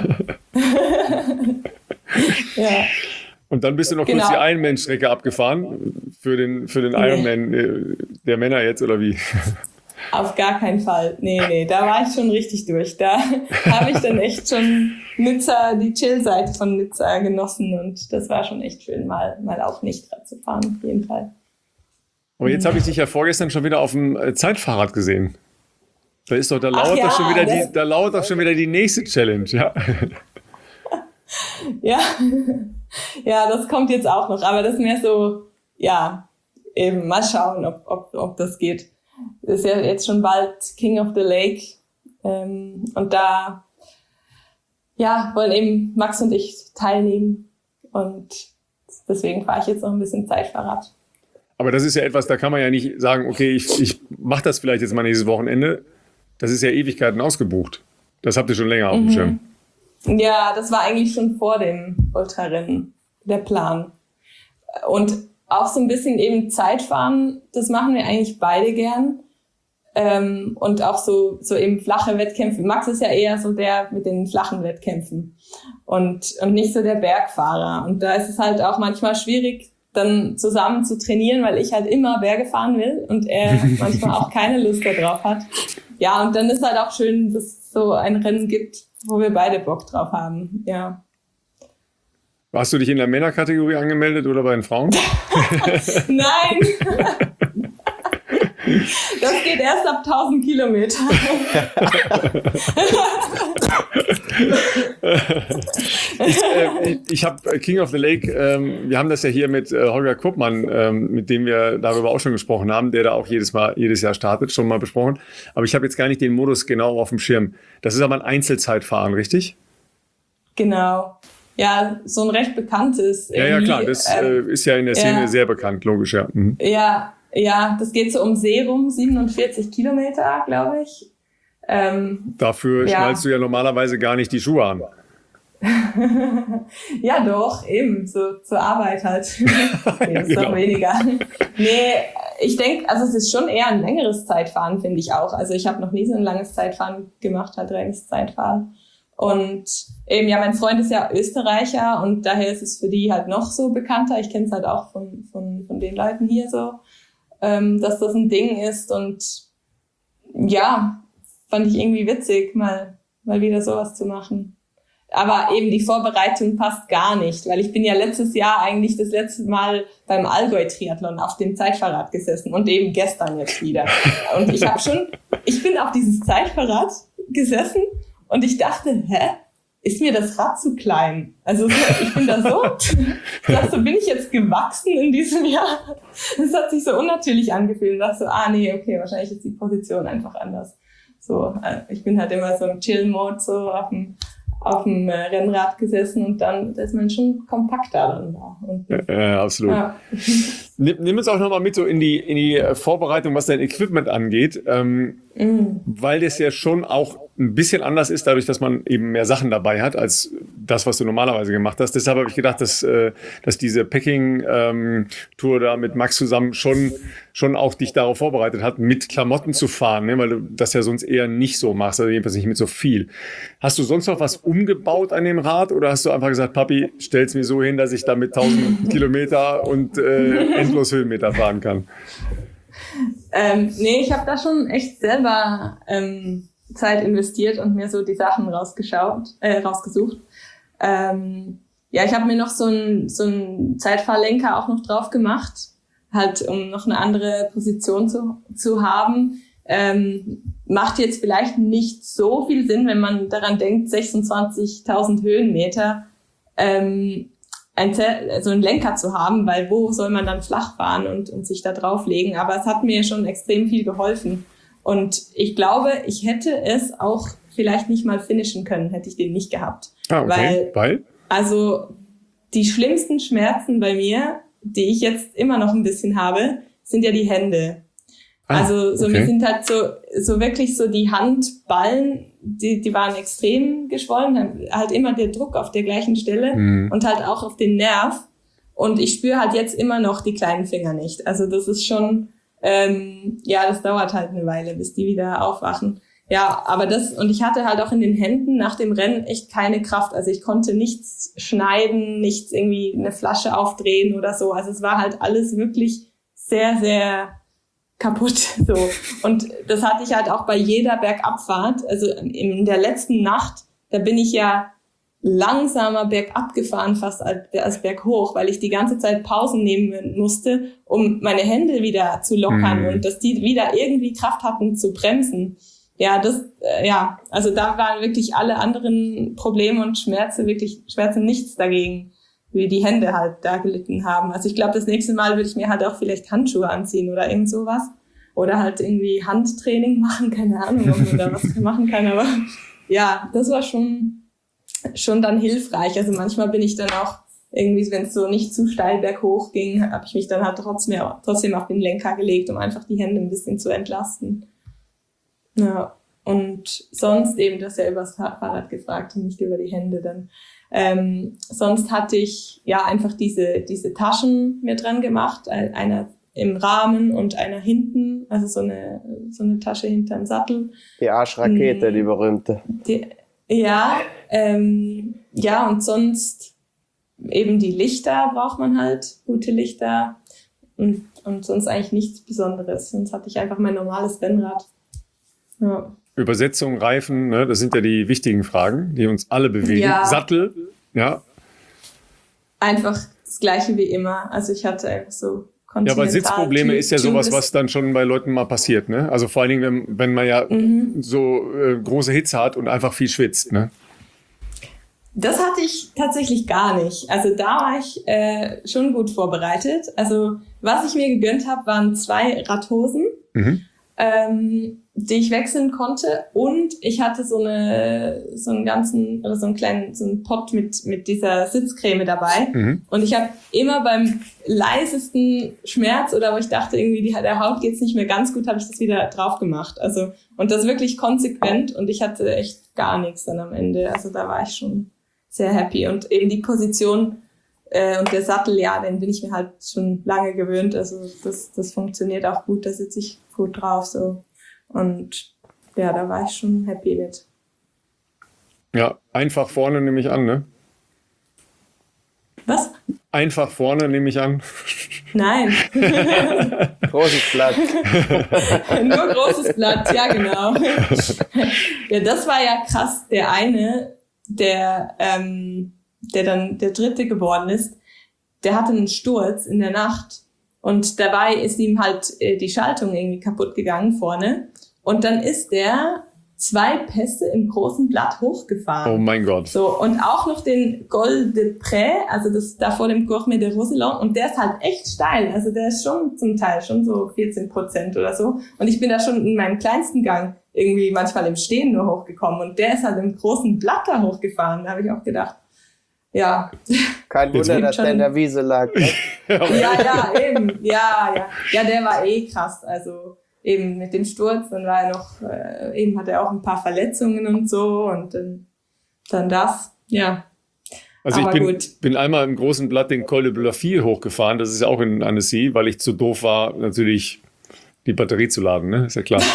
ja. ja. Und dann bist du noch genau. kurz die Ironman-Strecke abgefahren für den, für den nee. Ironman der Männer jetzt, oder wie? Auf gar keinen Fall. Nee, nee, da war ich schon richtig durch. Da habe ich dann echt schon Nizza, die Chill-Seite von Nizza genossen und das war schon echt schön, mal, mal auch nicht Rad zu fahren, auf jeden Fall. Aber jetzt habe ich dich ja vorgestern schon wieder auf dem Zeitfahrrad gesehen. Da ist doch, da lauert ja, doch schon wieder die, da lauert doch schon wieder die nächste Challenge, ja. Ja, ja, das kommt jetzt auch noch, aber das ist mehr so, ja, eben mal schauen, ob, ob, ob das geht. Das ist ja jetzt schon bald King of the Lake, ähm, und da, ja, wollen eben Max und ich teilnehmen und deswegen fahre ich jetzt noch ein bisschen Zeitfahrrad. Aber das ist ja etwas, da kann man ja nicht sagen, okay, ich, ich mache das vielleicht jetzt mal nächstes Wochenende. Das ist ja Ewigkeiten ausgebucht. Das habt ihr schon länger auf dem mhm. Schirm. Ja, das war eigentlich schon vor dem Ultrarennen der Plan. Und auch so ein bisschen eben Zeitfahren, das machen wir eigentlich beide gern. Ähm, und auch so, so eben flache Wettkämpfe. Max ist ja eher so der mit den flachen Wettkämpfen und, und nicht so der Bergfahrer. Und da ist es halt auch manchmal schwierig, dann zusammen zu trainieren, weil ich halt immer Berge fahren will und er manchmal auch keine Lust darauf hat. Ja, und dann ist halt auch schön, dass es so ein Rennen gibt, wo wir beide Bock drauf haben, ja. Hast du dich in der Männerkategorie angemeldet oder bei den Frauen? Nein! Das geht erst ab tausend Kilometer. ich äh, ich, ich habe King of the Lake, ähm, wir haben das ja hier mit äh, Holger Kuppmann, ähm, mit dem wir darüber auch schon gesprochen haben, der da auch jedes Mal, jedes Jahr startet, schon mal besprochen. Aber ich habe jetzt gar nicht den Modus genau auf dem Schirm. Das ist aber ein Einzelzeitfahren, richtig? Genau. Ja, so ein recht bekanntes. Ja, ja, klar, das ähm, äh, ist ja in der Szene ja, sehr bekannt, logisch, ja. Mhm. Ja, ja, das geht so um See rum, siebenundvierzig Kilometer, glaube ich. Ähm, Dafür ja. schnallst du ja normalerweise gar nicht die Schuhe an. Ja, doch, eben, so zur Arbeit halt. Nee, ist doch weniger. Nee, ich denke, also es ist schon eher ein längeres Zeitfahren, finde ich auch. Also ich habe noch nie so ein langes Zeitfahren gemacht, halt reines Zeitfahren. Und eben, ja, mein Freund ist ja Österreicher und daher ist es für die halt noch so bekannter. Ich kenne es halt auch von, von, von den Leuten hier so, ähm, dass das ein Ding ist. Und ja, fand ich irgendwie witzig, mal, mal wieder sowas zu machen. Aber eben die Vorbereitung passt gar nicht, weil ich bin ja letztes Jahr eigentlich das letzte Mal beim Allgäu-Triathlon auf dem Zeitfahrrad gesessen und eben gestern jetzt wieder. Und ich habe schon, ich bin auf dieses Zeitfahrrad gesessen und ich dachte, hä, ist mir das Rad zu klein? Also so, ich bin da so, ich dachte, so bin ich jetzt gewachsen in diesem Jahr. Das hat sich so unnatürlich angefühlt und dachte so, ah nee, okay, wahrscheinlich ist die Position einfach anders. So, ich bin halt immer so im Chill-Mode so auf dem auf dem Rennrad gesessen und dann ist man schon kompakter dann da. Und, ja, absolut. Ja. Nimm, nimm uns auch nochmal mit so in die, in die Vorbereitung, was dein Equipment angeht, ähm, mm. weil das ja schon auch ein bisschen anders ist, dadurch, dass man eben mehr Sachen dabei hat, als das, was du normalerweise gemacht hast. Deshalb habe ich gedacht, dass, äh, dass diese Packing-Tour ähm, da mit Max zusammen schon, schon auch dich darauf vorbereitet hat, mit Klamotten zu fahren, ne? Weil du das ja sonst eher nicht so machst, also jedenfalls nicht mit so viel. Hast du sonst noch was umgebaut an dem Rad oder hast du einfach gesagt, Papi, stell's mir so hin, dass ich damit tausend Kilometer und äh, endlos Höhenmeter fahren kann? Ähm, nee, ich habe da schon echt selber ähm, Zeit investiert und mir so die Sachen rausgeschaut, äh, rausgesucht. Ähm, ja, ich habe mir noch so ein so ein Zeitfahrlenker auch noch drauf gemacht, halt um noch eine andere Position zu zu haben. Ähm, macht jetzt vielleicht nicht so viel Sinn, wenn man daran denkt, sechsundzwanzigtausend Höhenmeter ähm, ein Ze- so einen Lenker zu haben, weil wo soll man dann flach fahren und, und sich da drauflegen? Aber es hat mir schon extrem viel geholfen. Und ich glaube, ich hätte es auch vielleicht nicht mal finishen können, hätte ich den nicht gehabt. Ah, okay. Weil, weil? Also die schlimmsten Schmerzen bei mir, die ich jetzt immer noch ein bisschen habe, sind ja die Hände. Ah, also so okay. Mir sind halt so so wirklich so die Handballen, die die waren extrem geschwollen, halt immer der Druck auf der gleichen Stelle mhm. und halt auch auf den Nerv. Und ich spüre halt jetzt immer noch die kleinen Finger nicht. Also das ist schon, ähm, ja, das dauert halt eine Weile, bis die wieder aufwachen. Ja, aber das, und ich hatte halt auch in den Händen nach dem Rennen echt keine Kraft. Also ich konnte nichts schneiden, nichts irgendwie eine Flasche aufdrehen oder so. Also es war halt alles wirklich sehr, sehr kaputt, so. Und das hatte ich halt auch bei jeder Bergabfahrt. Also in der letzten Nacht, da bin ich ja langsamer bergab gefahren fast als, als berghoch, weil ich die ganze Zeit Pausen nehmen musste, um meine Hände wieder zu lockern mhm. und dass die wieder irgendwie Kraft hatten zu bremsen. Ja, das, äh, ja, also da waren wirklich alle anderen Probleme und Schmerzen wirklich, Schmerzen nichts dagegen, wie die Hände halt da gelitten haben. Also ich glaube, das nächste Mal würde ich mir halt auch vielleicht Handschuhe anziehen oder irgend sowas. Oder halt irgendwie Handtraining machen, keine Ahnung, ob man da was machen kann. Aber ja, das war schon, schon dann hilfreich. Also manchmal bin ich dann auch irgendwie, wenn es so nicht zu steil berghoch ging, habe ich mich dann halt trotzdem, trotzdem auf den Lenker gelegt, um einfach die Hände ein bisschen zu entlasten. Ja, und sonst eben, das ja über das Fahrrad gefragt und nicht über die Hände dann. Ähm, sonst hatte ich ja einfach diese diese Taschen mir dran gemacht, einer im Rahmen und einer hinten, also so eine so eine Tasche hinterm Sattel. Die Arschrakete, die berühmte. Die, ja, ähm, ja und sonst eben die Lichter braucht man halt, gute Lichter und und sonst eigentlich nichts Besonderes. Sonst hatte ich einfach mein normales Rennrad. Ja. Übersetzung, Reifen, ne, das sind ja die wichtigen Fragen, die uns alle bewegen. Ja. Sattel, ja. Einfach das Gleiche wie immer. Also ich hatte einfach so Ja, aber Sitzprobleme ist ja sowas, was dann schon bei Leuten mal passiert, ne? Also vor allen Dingen, wenn, wenn man ja mhm. so äh, große Hitze hat und einfach viel schwitzt, ne? Das hatte ich tatsächlich gar nicht. Also da war ich äh, schon gut vorbereitet. Also was ich mir gegönnt habe, waren zwei Radhosen. Mhm. Ähm, die ich wechseln konnte und ich hatte so eine so einen ganzen oder so einen kleinen so einen Pot mit mit dieser Sitzcreme dabei mhm. und ich habe immer beim leisesten Schmerz oder wo ich dachte irgendwie die, der Haut geht's nicht mehr ganz gut, habe ich das wieder drauf gemacht. Also und das wirklich konsequent und ich hatte echt gar nichts dann am Ende. Also da war ich schon sehr happy und eben die Position Äh, und der Sattel, ja, den bin ich mir halt schon lange gewöhnt. Also das, das funktioniert auch gut, da sitze ich gut drauf. So. Und ja, da war ich schon happy mit. Ja, einfach vorne nehme ich an, ne? Was? Einfach vorne nehme ich an. Nein. Großes Blatt. Nur großes Blatt, ja genau. Ja, das war ja krass. Der eine, der, ähm, der dann der Dritte geworden ist, der hatte einen Sturz in der Nacht und dabei ist ihm halt äh, die Schaltung irgendwie kaputt gegangen vorne und dann ist der zwei Pässe im großen Blatt hochgefahren. Oh mein Gott. So, und auch noch den Col de Pré, also das da vor dem Gourmet de Roussillon, und der ist halt echt steil, also der ist schon zum Teil schon so vierzehn Prozent oder so, und ich bin da schon in meinem kleinsten Gang irgendwie manchmal im Stehen nur hochgekommen, und der ist halt im großen Blatt da hochgefahren, da habe ich auch gedacht, ja. Kein Wunder, dass der in der Wiese lag. Ne? Ja, ja, eben, ja, ja, ja, der war eh krass, also eben mit dem Sturz, dann war er noch, äh, eben hat er auch ein paar Verletzungen und so und dann, dann das, ja. Also aber ich bin, gut. bin einmal im großen Blatt den Col de Blaufil hochgefahren, das ist ja auch in Annecy, weil ich zu doof war, natürlich die Batterie zu laden, ne? Ist ja klar.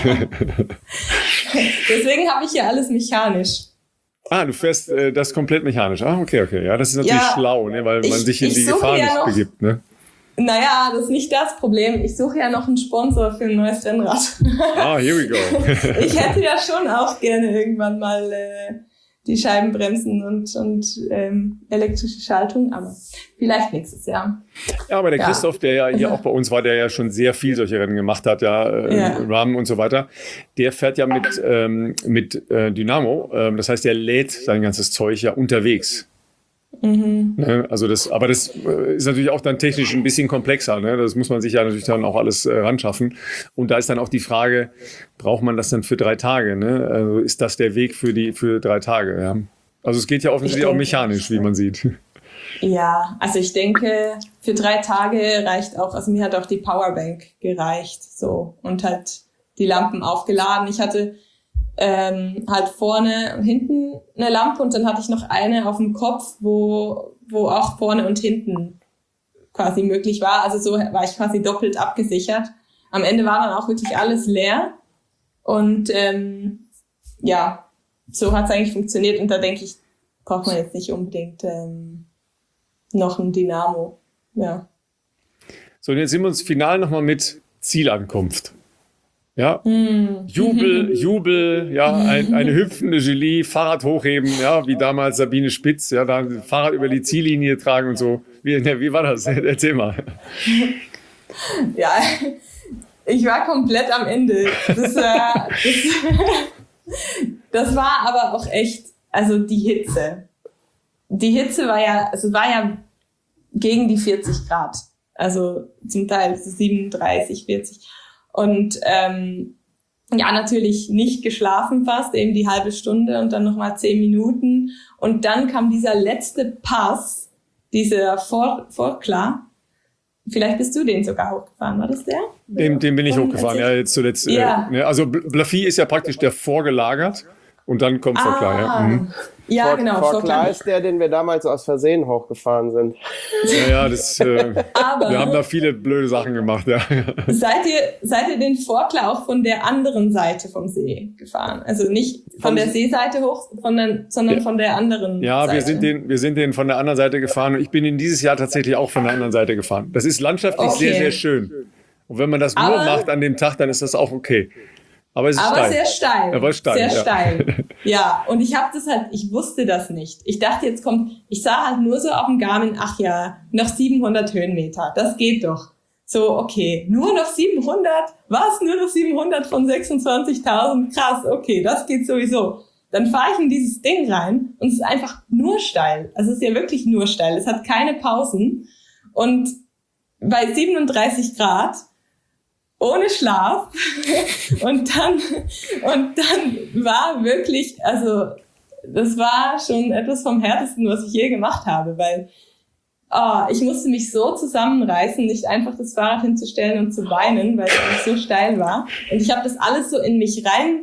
Deswegen habe ich ja alles mechanisch. Ah, du fährst äh, das komplett mechanisch. Ah, okay, okay. Ja, das ist natürlich Ja, schlau, ne? Weil man ich- sich in ich die suche Gefahr ja nicht noch- begibt, ne? Naja, das ist nicht das Problem. Ich suche ja noch einen Sponsor für ein neues Rennrad. Ah, here we go. Ich hätte ja schon auch gerne irgendwann mal äh, die Scheibenbremsen und, und ähm, elektrische Schaltung, aber vielleicht nächstes Jahr. Ja, aber der Ja. Christoph, der ja hier auch bei uns war, der ja schon sehr viel solche Rennen gemacht hat, ja, äh, Ja. Ram und so weiter, der fährt ja mit, ähm, mit äh, Dynamo. Ähm, das heißt, der lädt sein ganzes Zeug ja unterwegs. Mhm. Ne? Also das, aber das äh, ist natürlich auch dann technisch ein bisschen komplexer. Ne? Das muss man sich ja natürlich dann auch alles äh, ranschaffen. Und da ist dann auch die Frage, braucht man das dann für drei Tage? Ne? Also ist das der Weg für die für drei Tage? Ja? Also es geht ja offensichtlich Ich auch denke, mechanisch, wie man sieht. Ja, also ich denke, für drei Tage reicht auch, also mir hat auch die Powerbank gereicht, so, und halt die Lampen aufgeladen. Ich hatte ähm, halt vorne und hinten eine Lampe und dann hatte ich noch eine auf dem Kopf, wo, wo auch vorne und hinten quasi möglich war. Also so war ich quasi doppelt abgesichert. Am Ende war dann auch wirklich alles leer und ähm, ja, so hat es eigentlich funktioniert und da denke ich, braucht man jetzt nicht unbedingt ähm, noch ein Dynamo. Ja. So, und jetzt sind wir uns final nochmal mit Zielankunft. Ja, Hm. Jubel, Jubel, ja, ein, eine hüpfende Julie, Fahrrad hochheben, ja, wie damals Sabine Spitz, ja, dann Fahrrad über die Ziellinie tragen und so. Wie, ne, wie war das? Erzähl mal. Ja, ich war komplett am Ende. Das, äh, das, das war aber auch echt, also die Hitze. Die Hitze war ja, also war ja gegen die vierzig Grad. Also zum Teil siebenunddreißig, vierzig. Und ähm, ja, natürlich nicht geschlafen fast, eben die halbe Stunde und dann nochmal zehn Minuten. Und dann kam dieser letzte Pass, dieser Vor Vorklar. Vielleicht bist du den sogar hochgefahren, war das der? Dem, dem bin ich Von- hochgefahren, ja, jetzt zuletzt. Ja. Äh, ne, also Blaufil ist ja praktisch der vorgelagert und dann kommt Vorklar, ja. Mhm. Ja, Vor, genau. vor Vorklar. klar ist der, den wir damals aus Versehen hochgefahren sind. Ja, ja, das, äh, Aber wir haben da viele blöde Sachen gemacht, ja. seid ihr, seid ihr den Vorklar auch von der anderen Seite vom See gefahren? Also nicht von Vom der See- Seeseite hoch, sondern, sondern Ja. von der anderen Ja, Seite. wir sind, den, wir sind den von der anderen Seite gefahren und ich bin ihn dieses Jahr tatsächlich auch von der anderen Seite gefahren. Das ist landschaftlich Okay. sehr, sehr schön. Und wenn man das nur Aber- macht an dem Tag, dann ist das auch okay. Aber es ist Aber steil. sehr steil. Aber steil, sehr ja. steil. Ja, und ich habe das halt, ich wusste das nicht. Ich dachte, jetzt kommt, ich sah halt nur so auf dem Garmin, ach ja, noch siebenhundert Höhenmeter, das geht doch. So, okay, nur noch siebenhundert? Was? Nur noch siebenhundert von sechsundzwanzigtausend? Krass, okay, das geht sowieso. Dann fahre ich in dieses Ding rein und es ist einfach nur steil. Also es ist ja wirklich nur steil. Es hat keine Pausen. Und bei siebenunddreißig Grad, ohne Schlaf. und dann, und dann war wirklich, also, das war schon etwas vom Härtesten, was ich je gemacht habe, weil, oh, ich musste mich so zusammenreißen, nicht einfach das Fahrrad hinzustellen und zu weinen, weil es so steil war. Und ich habe das alles so in mich rein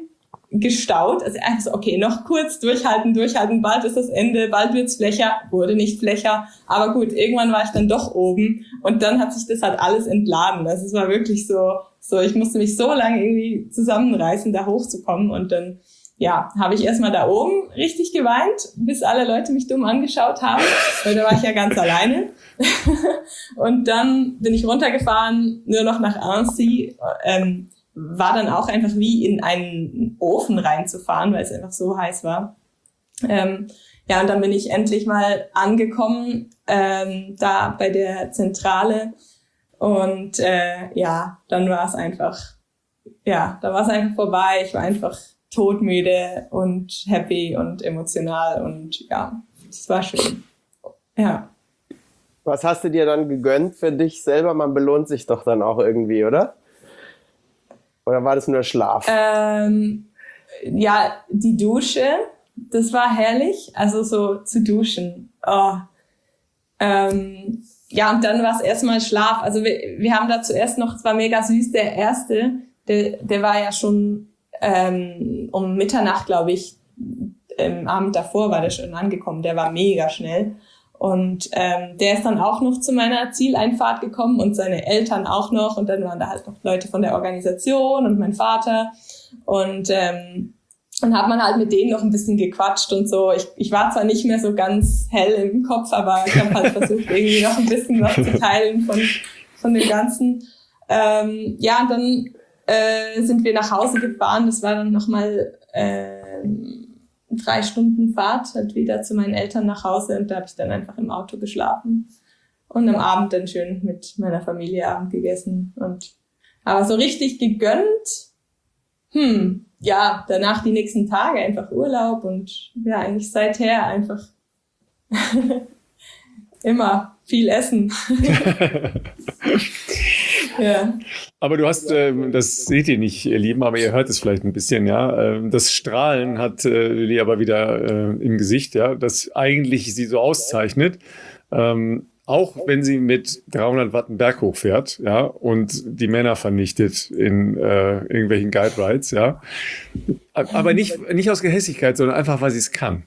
gestaut. Also einfach so, okay, noch kurz durchhalten, durchhalten, bald ist das Ende, bald wird's flächer, wurde nicht flächer, aber gut, irgendwann war ich dann doch oben und dann hat sich das halt alles entladen. Also es war wirklich so, so, ich musste mich so lange irgendwie zusammenreißen, da hochzukommen und dann, ja, habe ich erstmal da oben richtig geweint, bis alle Leute mich dumm angeschaut haben, weil da war ich ja ganz alleine. Und dann bin ich runtergefahren, nur noch nach Annecy, ähm, war dann auch einfach wie in einen Ofen reinzufahren, weil es einfach so heiß war. Ähm, ja, und dann bin ich endlich mal angekommen, ähm, da bei der Zentrale. Und äh, ja, dann war es einfach, ja, da war es einfach vorbei. Ich war einfach todmüde und happy und emotional und ja, es war schön. Ja. Was hast du dir dann gegönnt für dich selber? Man belohnt sich doch dann auch irgendwie, oder? Oder war das nur Schlaf? Ähm, ja, die Dusche, das war herrlich. Also so zu duschen. Oh. Ähm, ja, und dann war es erstmal Schlaf. Also wir, wir haben da zuerst noch, es war mega süß, der erste, der, der war ja schon ähm, um Mitternacht, glaube ich, am Abend davor war der schon angekommen. Der war mega schnell. Und ähm, der ist dann auch noch zu meiner Zieleinfahrt gekommen und seine Eltern auch noch. Und dann waren da halt noch Leute von der Organisation und mein Vater. Und ähm, dann hat man halt mit denen noch ein bisschen gequatscht und so. Ich, ich war zwar nicht mehr so ganz hell im Kopf, aber ich habe halt versucht, irgendwie noch ein bisschen was zu teilen von, von dem Ganzen. Ähm, ja, und dann äh, sind wir nach Hause gefahren. Das war dann nochmal äh, drei Stunden Fahrt halt wieder zu meinen Eltern nach Hause und da habe ich dann einfach im Auto geschlafen und am Abend dann schön mit meiner Familie Abend gegessen und aber so richtig gegönnt, hm, ja, danach die nächsten Tage einfach Urlaub und ja, eigentlich seither einfach immer viel essen. Ja. Aber du hast, äh, das seht ihr nicht, ihr Lieben, aber ihr hört es vielleicht ein bisschen, ja. Äh, das Strahlen hat äh, Lilly aber wieder äh, im Gesicht, ja, das eigentlich sie so auszeichnet. Ähm, auch wenn sie mit dreihundert Watt einen Berg hochfährt, ja, und die Männer vernichtet in äh, irgendwelchen Guide Rides, ja. Aber nicht, nicht aus Gehässigkeit, sondern einfach, weil sie es kann.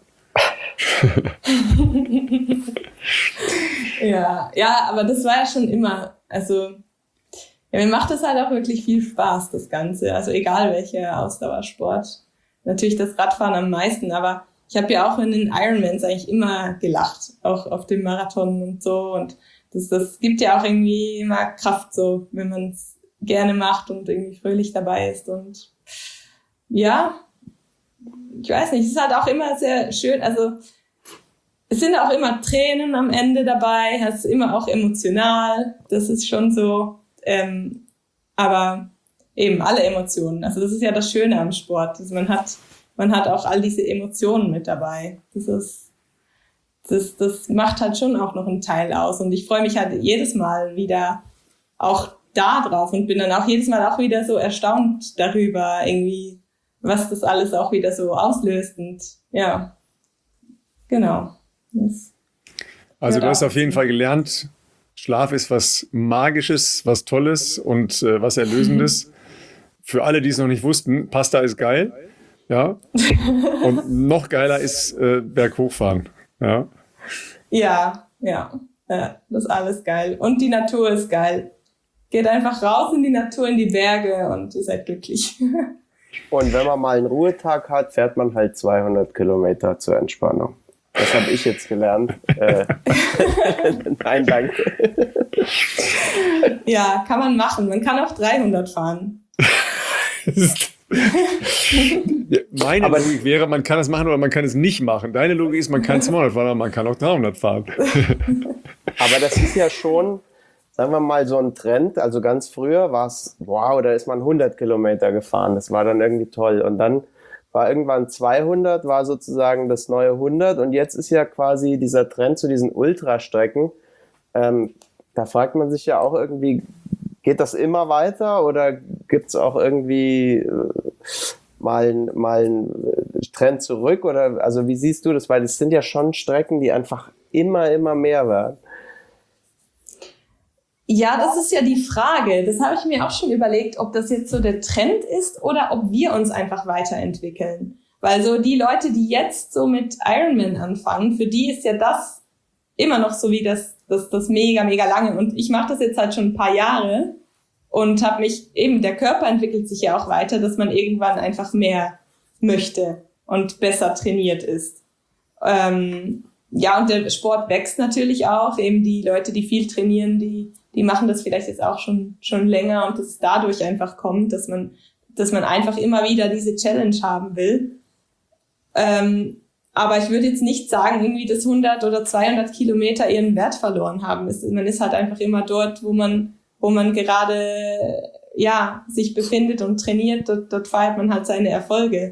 Ja, ja, aber das war ja schon immer, also ja, mir macht das halt auch wirklich viel Spaß, das Ganze. Also egal welcher Ausdauersport. Natürlich das Radfahren am meisten, aber ich habe ja auch in den Ironmans eigentlich immer gelacht, auch auf dem Marathon und so. Und das, das gibt ja auch irgendwie immer Kraft, so wenn man es gerne macht und irgendwie fröhlich dabei ist. Und ja, ich weiß nicht, es ist halt auch immer sehr schön. Also es sind auch immer Tränen am Ende dabei, es ist immer auch emotional. Das ist schon so. Ähm, aber eben alle Emotionen. Also das ist ja das Schöne am Sport. Also man hat, man hat auch all diese Emotionen mit dabei. Das ist, das, das macht halt schon auch noch einen Teil aus. Und ich freue mich halt jedes Mal wieder auch da drauf und bin dann auch jedes Mal auch wieder so erstaunt darüber, irgendwie, was das alles auch wieder so auslöst. Und ja, genau. Das also du hast auf jeden Fall gelernt, Schlaf ist was Magisches, was Tolles und äh, was Erlösendes. Für alle, die es noch nicht wussten, Pasta ist geil. Ja. Und noch geiler ist äh, Berghochfahren. Ja. Ja, ja, ja, das ist alles geil. Und die Natur ist geil. Geht einfach raus in die Natur, in die Berge und ihr seid glücklich. Und wenn man mal einen Ruhetag hat, fährt man halt zweihundert Kilometer zur Entspannung. Das habe ich jetzt gelernt. Äh, Nein, danke. Ja, kann man machen. Man kann auch dreihundert fahren. Ja, meine aber Logik wäre, man kann es machen oder man kann es nicht machen. Deine Logik ist, man kann zweihundert fahren, aber man kann auch dreihundert fahren. Aber das ist ja schon, sagen wir mal, so ein Trend. Also ganz früher war es, wow, da ist man hundert Kilometer gefahren. Das war dann irgendwie toll. Und dann war irgendwann zweihundert, war sozusagen das neue hundert. Und jetzt ist ja quasi dieser Trend zu diesen Ultrastrecken. Ähm, da fragt man sich ja auch irgendwie, geht das immer weiter oder gibt es auch irgendwie äh, mal, mal einen Trend zurück? Oder also wie siehst du das? Weil es sind ja schon Strecken, die einfach immer, immer mehr werden. Ja, das ist ja die Frage. Das habe ich mir auch schon überlegt, ob das jetzt so der Trend ist oder ob wir uns einfach weiterentwickeln. Weil so die Leute, die jetzt so mit Ironman anfangen, für die ist ja das immer noch so wie das, das, das mega, mega lange. Und ich mache das jetzt halt schon ein paar Jahre und habe mich eben, der Körper entwickelt sich ja auch weiter, dass man irgendwann einfach mehr möchte und besser trainiert ist. Ähm, ja, und der Sport wächst natürlich auch. Eben die Leute, die viel trainieren, die die machen das vielleicht jetzt auch schon schon länger und dass es dadurch einfach kommt, dass man dass man einfach immer wieder diese Challenge haben will. Ähm, aber ich würde jetzt nicht sagen, irgendwie, dass hundert oder zweihundert Kilometer ihren Wert verloren haben. Es, man ist halt einfach immer dort, wo man wo man gerade ja sich befindet und trainiert. Dort, dort feiert man halt seine Erfolge.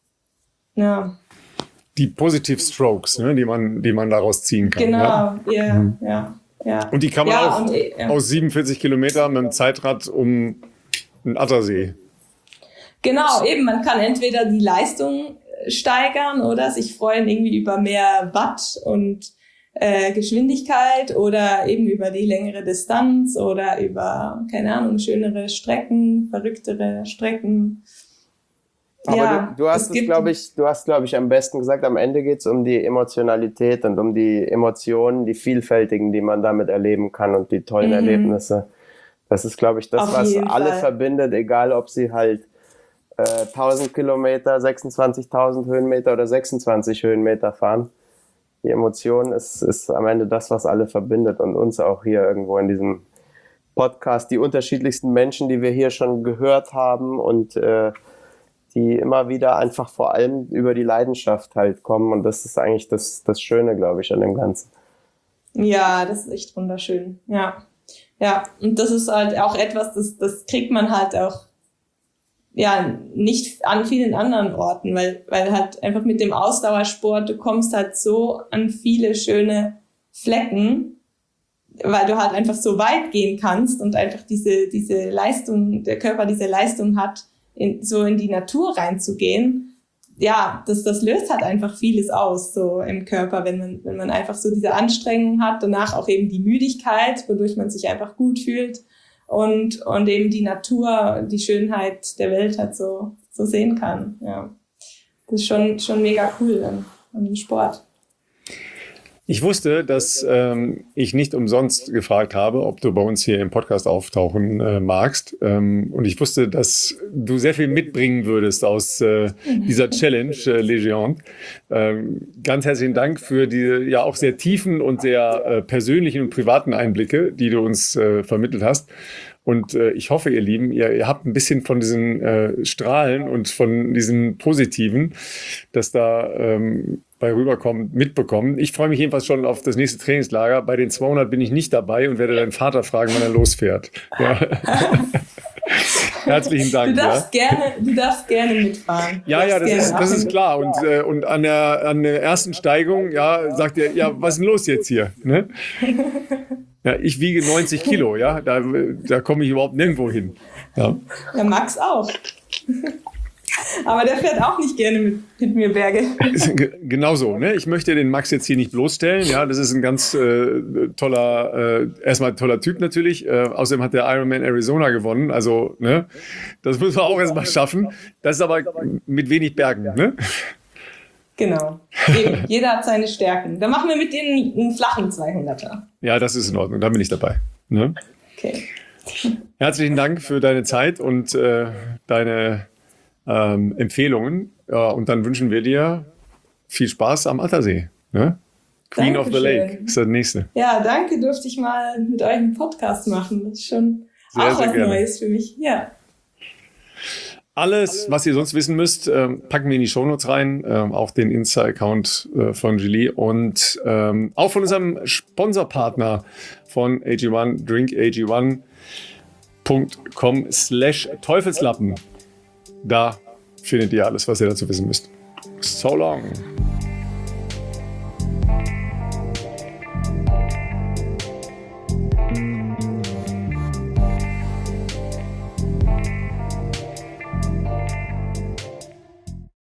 Ja. Die Positive Strokes, ne, die man die man daraus ziehen kann. Genau, ja, ja, mhm. ja. Ja. Und die kann man ja, auch und, ja. aus siebenundvierzig Kilometern mit dem Zeitrad um den Attersee. Genau, eben. Man kann entweder die Leistung steigern oder sich freuen irgendwie über mehr Watt und äh, Geschwindigkeit oder eben über die längere Distanz oder über, keine Ahnung, schönere Strecken, verrücktere Strecken. Aber ja, du, du hast es, glaube ich, du hast, glaube ich, am besten gesagt, am Ende geht es um die Emotionalität und um die Emotionen, die vielfältigen, die man damit erleben kann und die tollen mhm. Erlebnisse. Das ist, glaube ich, das, Auf was alle Fall. verbindet, egal ob sie halt äh, tausend Kilometer, sechsundzwanzigtausend Höhenmeter oder sechsundzwanzig Höhenmeter fahren. Die Emotion ist, ist am Ende das, was alle verbindet und uns auch hier irgendwo in diesem Podcast, die unterschiedlichsten Menschen, die wir hier schon gehört haben und äh, die immer wieder einfach vor allem über die Leidenschaft halt kommen. Und das ist eigentlich das, das Schöne, glaube ich, an dem Ganzen. Ja, das ist echt wunderschön. Ja, ja. Und das ist halt auch etwas, das, das kriegt man halt auch, ja, nicht an vielen anderen Orten, weil, weil halt einfach mit dem Ausdauersport, du kommst halt so an viele schöne Flecken, weil du halt einfach so weit gehen kannst und einfach diese, diese Leistung, der Körper diese Leistung hat, In, so in die Natur reinzugehen, ja, das, das löst halt einfach vieles aus, so im Körper, wenn man, wenn man einfach so diese Anstrengung hat, danach auch eben die Müdigkeit, wodurch man sich einfach gut fühlt und, und eben die Natur, die Schönheit der Welt halt so, so sehen kann, ja. Das ist schon, schon mega cool an, an dem Sport. Ich wusste, dass ähm, ich nicht umsonst gefragt habe, ob du bei uns hier im Podcast auftauchen äh, magst. Ähm, und ich wusste, dass du sehr viel mitbringen würdest aus äh, dieser Challenge, äh, Les Géantes. Ähm, ganz herzlichen Dank für die ja auch sehr tiefen und sehr äh, persönlichen und privaten Einblicke, die du uns äh, vermittelt hast. Und äh, ich hoffe, ihr Lieben, ihr, ihr habt ein bisschen von diesen äh, Strahlen und von diesen Positiven, dass da ähm, bei rüberkommt, mitbekommen. Ich freue mich jedenfalls schon auf das nächste Trainingslager. Bei den zweihundert bin ich nicht dabei und werde deinen Vater fragen, wann er losfährt. Ja. Herzlichen Dank. Du darfst, ja. gerne, du darfst gerne mitfahren. Ja, ja, das ist, das ist klar. Und, äh, und an, der, an der ersten Steigung, ja, sagt er, ja, was ist denn los jetzt hier? Ne? Ja, ich wiege neunzig Kilo, ja, da, da komme ich überhaupt nirgendwo hin. Ja. Der Max auch. Aber der fährt auch nicht gerne mit, mit mir Berge. Genau so, ne? Ich möchte den Max jetzt hier nicht bloßstellen. Ja, das ist ein ganz äh, toller, äh, erstmal toller Typ natürlich. Äh, außerdem hat der Ironman Arizona gewonnen. Also, ne? Das müssen wir auch erstmal schaffen. Das ist aber mit wenig Bergen, ne? Genau. Eben. Jeder hat seine Stärken. Dann machen wir mit denen einen flachen zweihunderter. Ja, das ist in Ordnung. Da bin ich dabei. Ne? Okay. Herzlichen Dank für deine Zeit und äh, deine Ähm, Empfehlungen. Ja, und dann wünschen wir dir viel Spaß am Attersee. Ne? Queen Dankeschön. Of the Lake ist das nächste. Ja, danke, durfte ich mal mit euch einen Podcast machen. Das ist schon sehr, auch sehr was gerne. Neues für mich. Ja. Alles, was ihr sonst wissen müsst, ähm, packen wir in die Shownotes rein. Ähm, auch den Insta-Account äh, von Julie und ähm, auch von unserem Sponsorpartner von A G eins, drink A G eins Punkt com slash Teufelslappen. Da findet ihr alles, was ihr dazu wissen müsst. So long.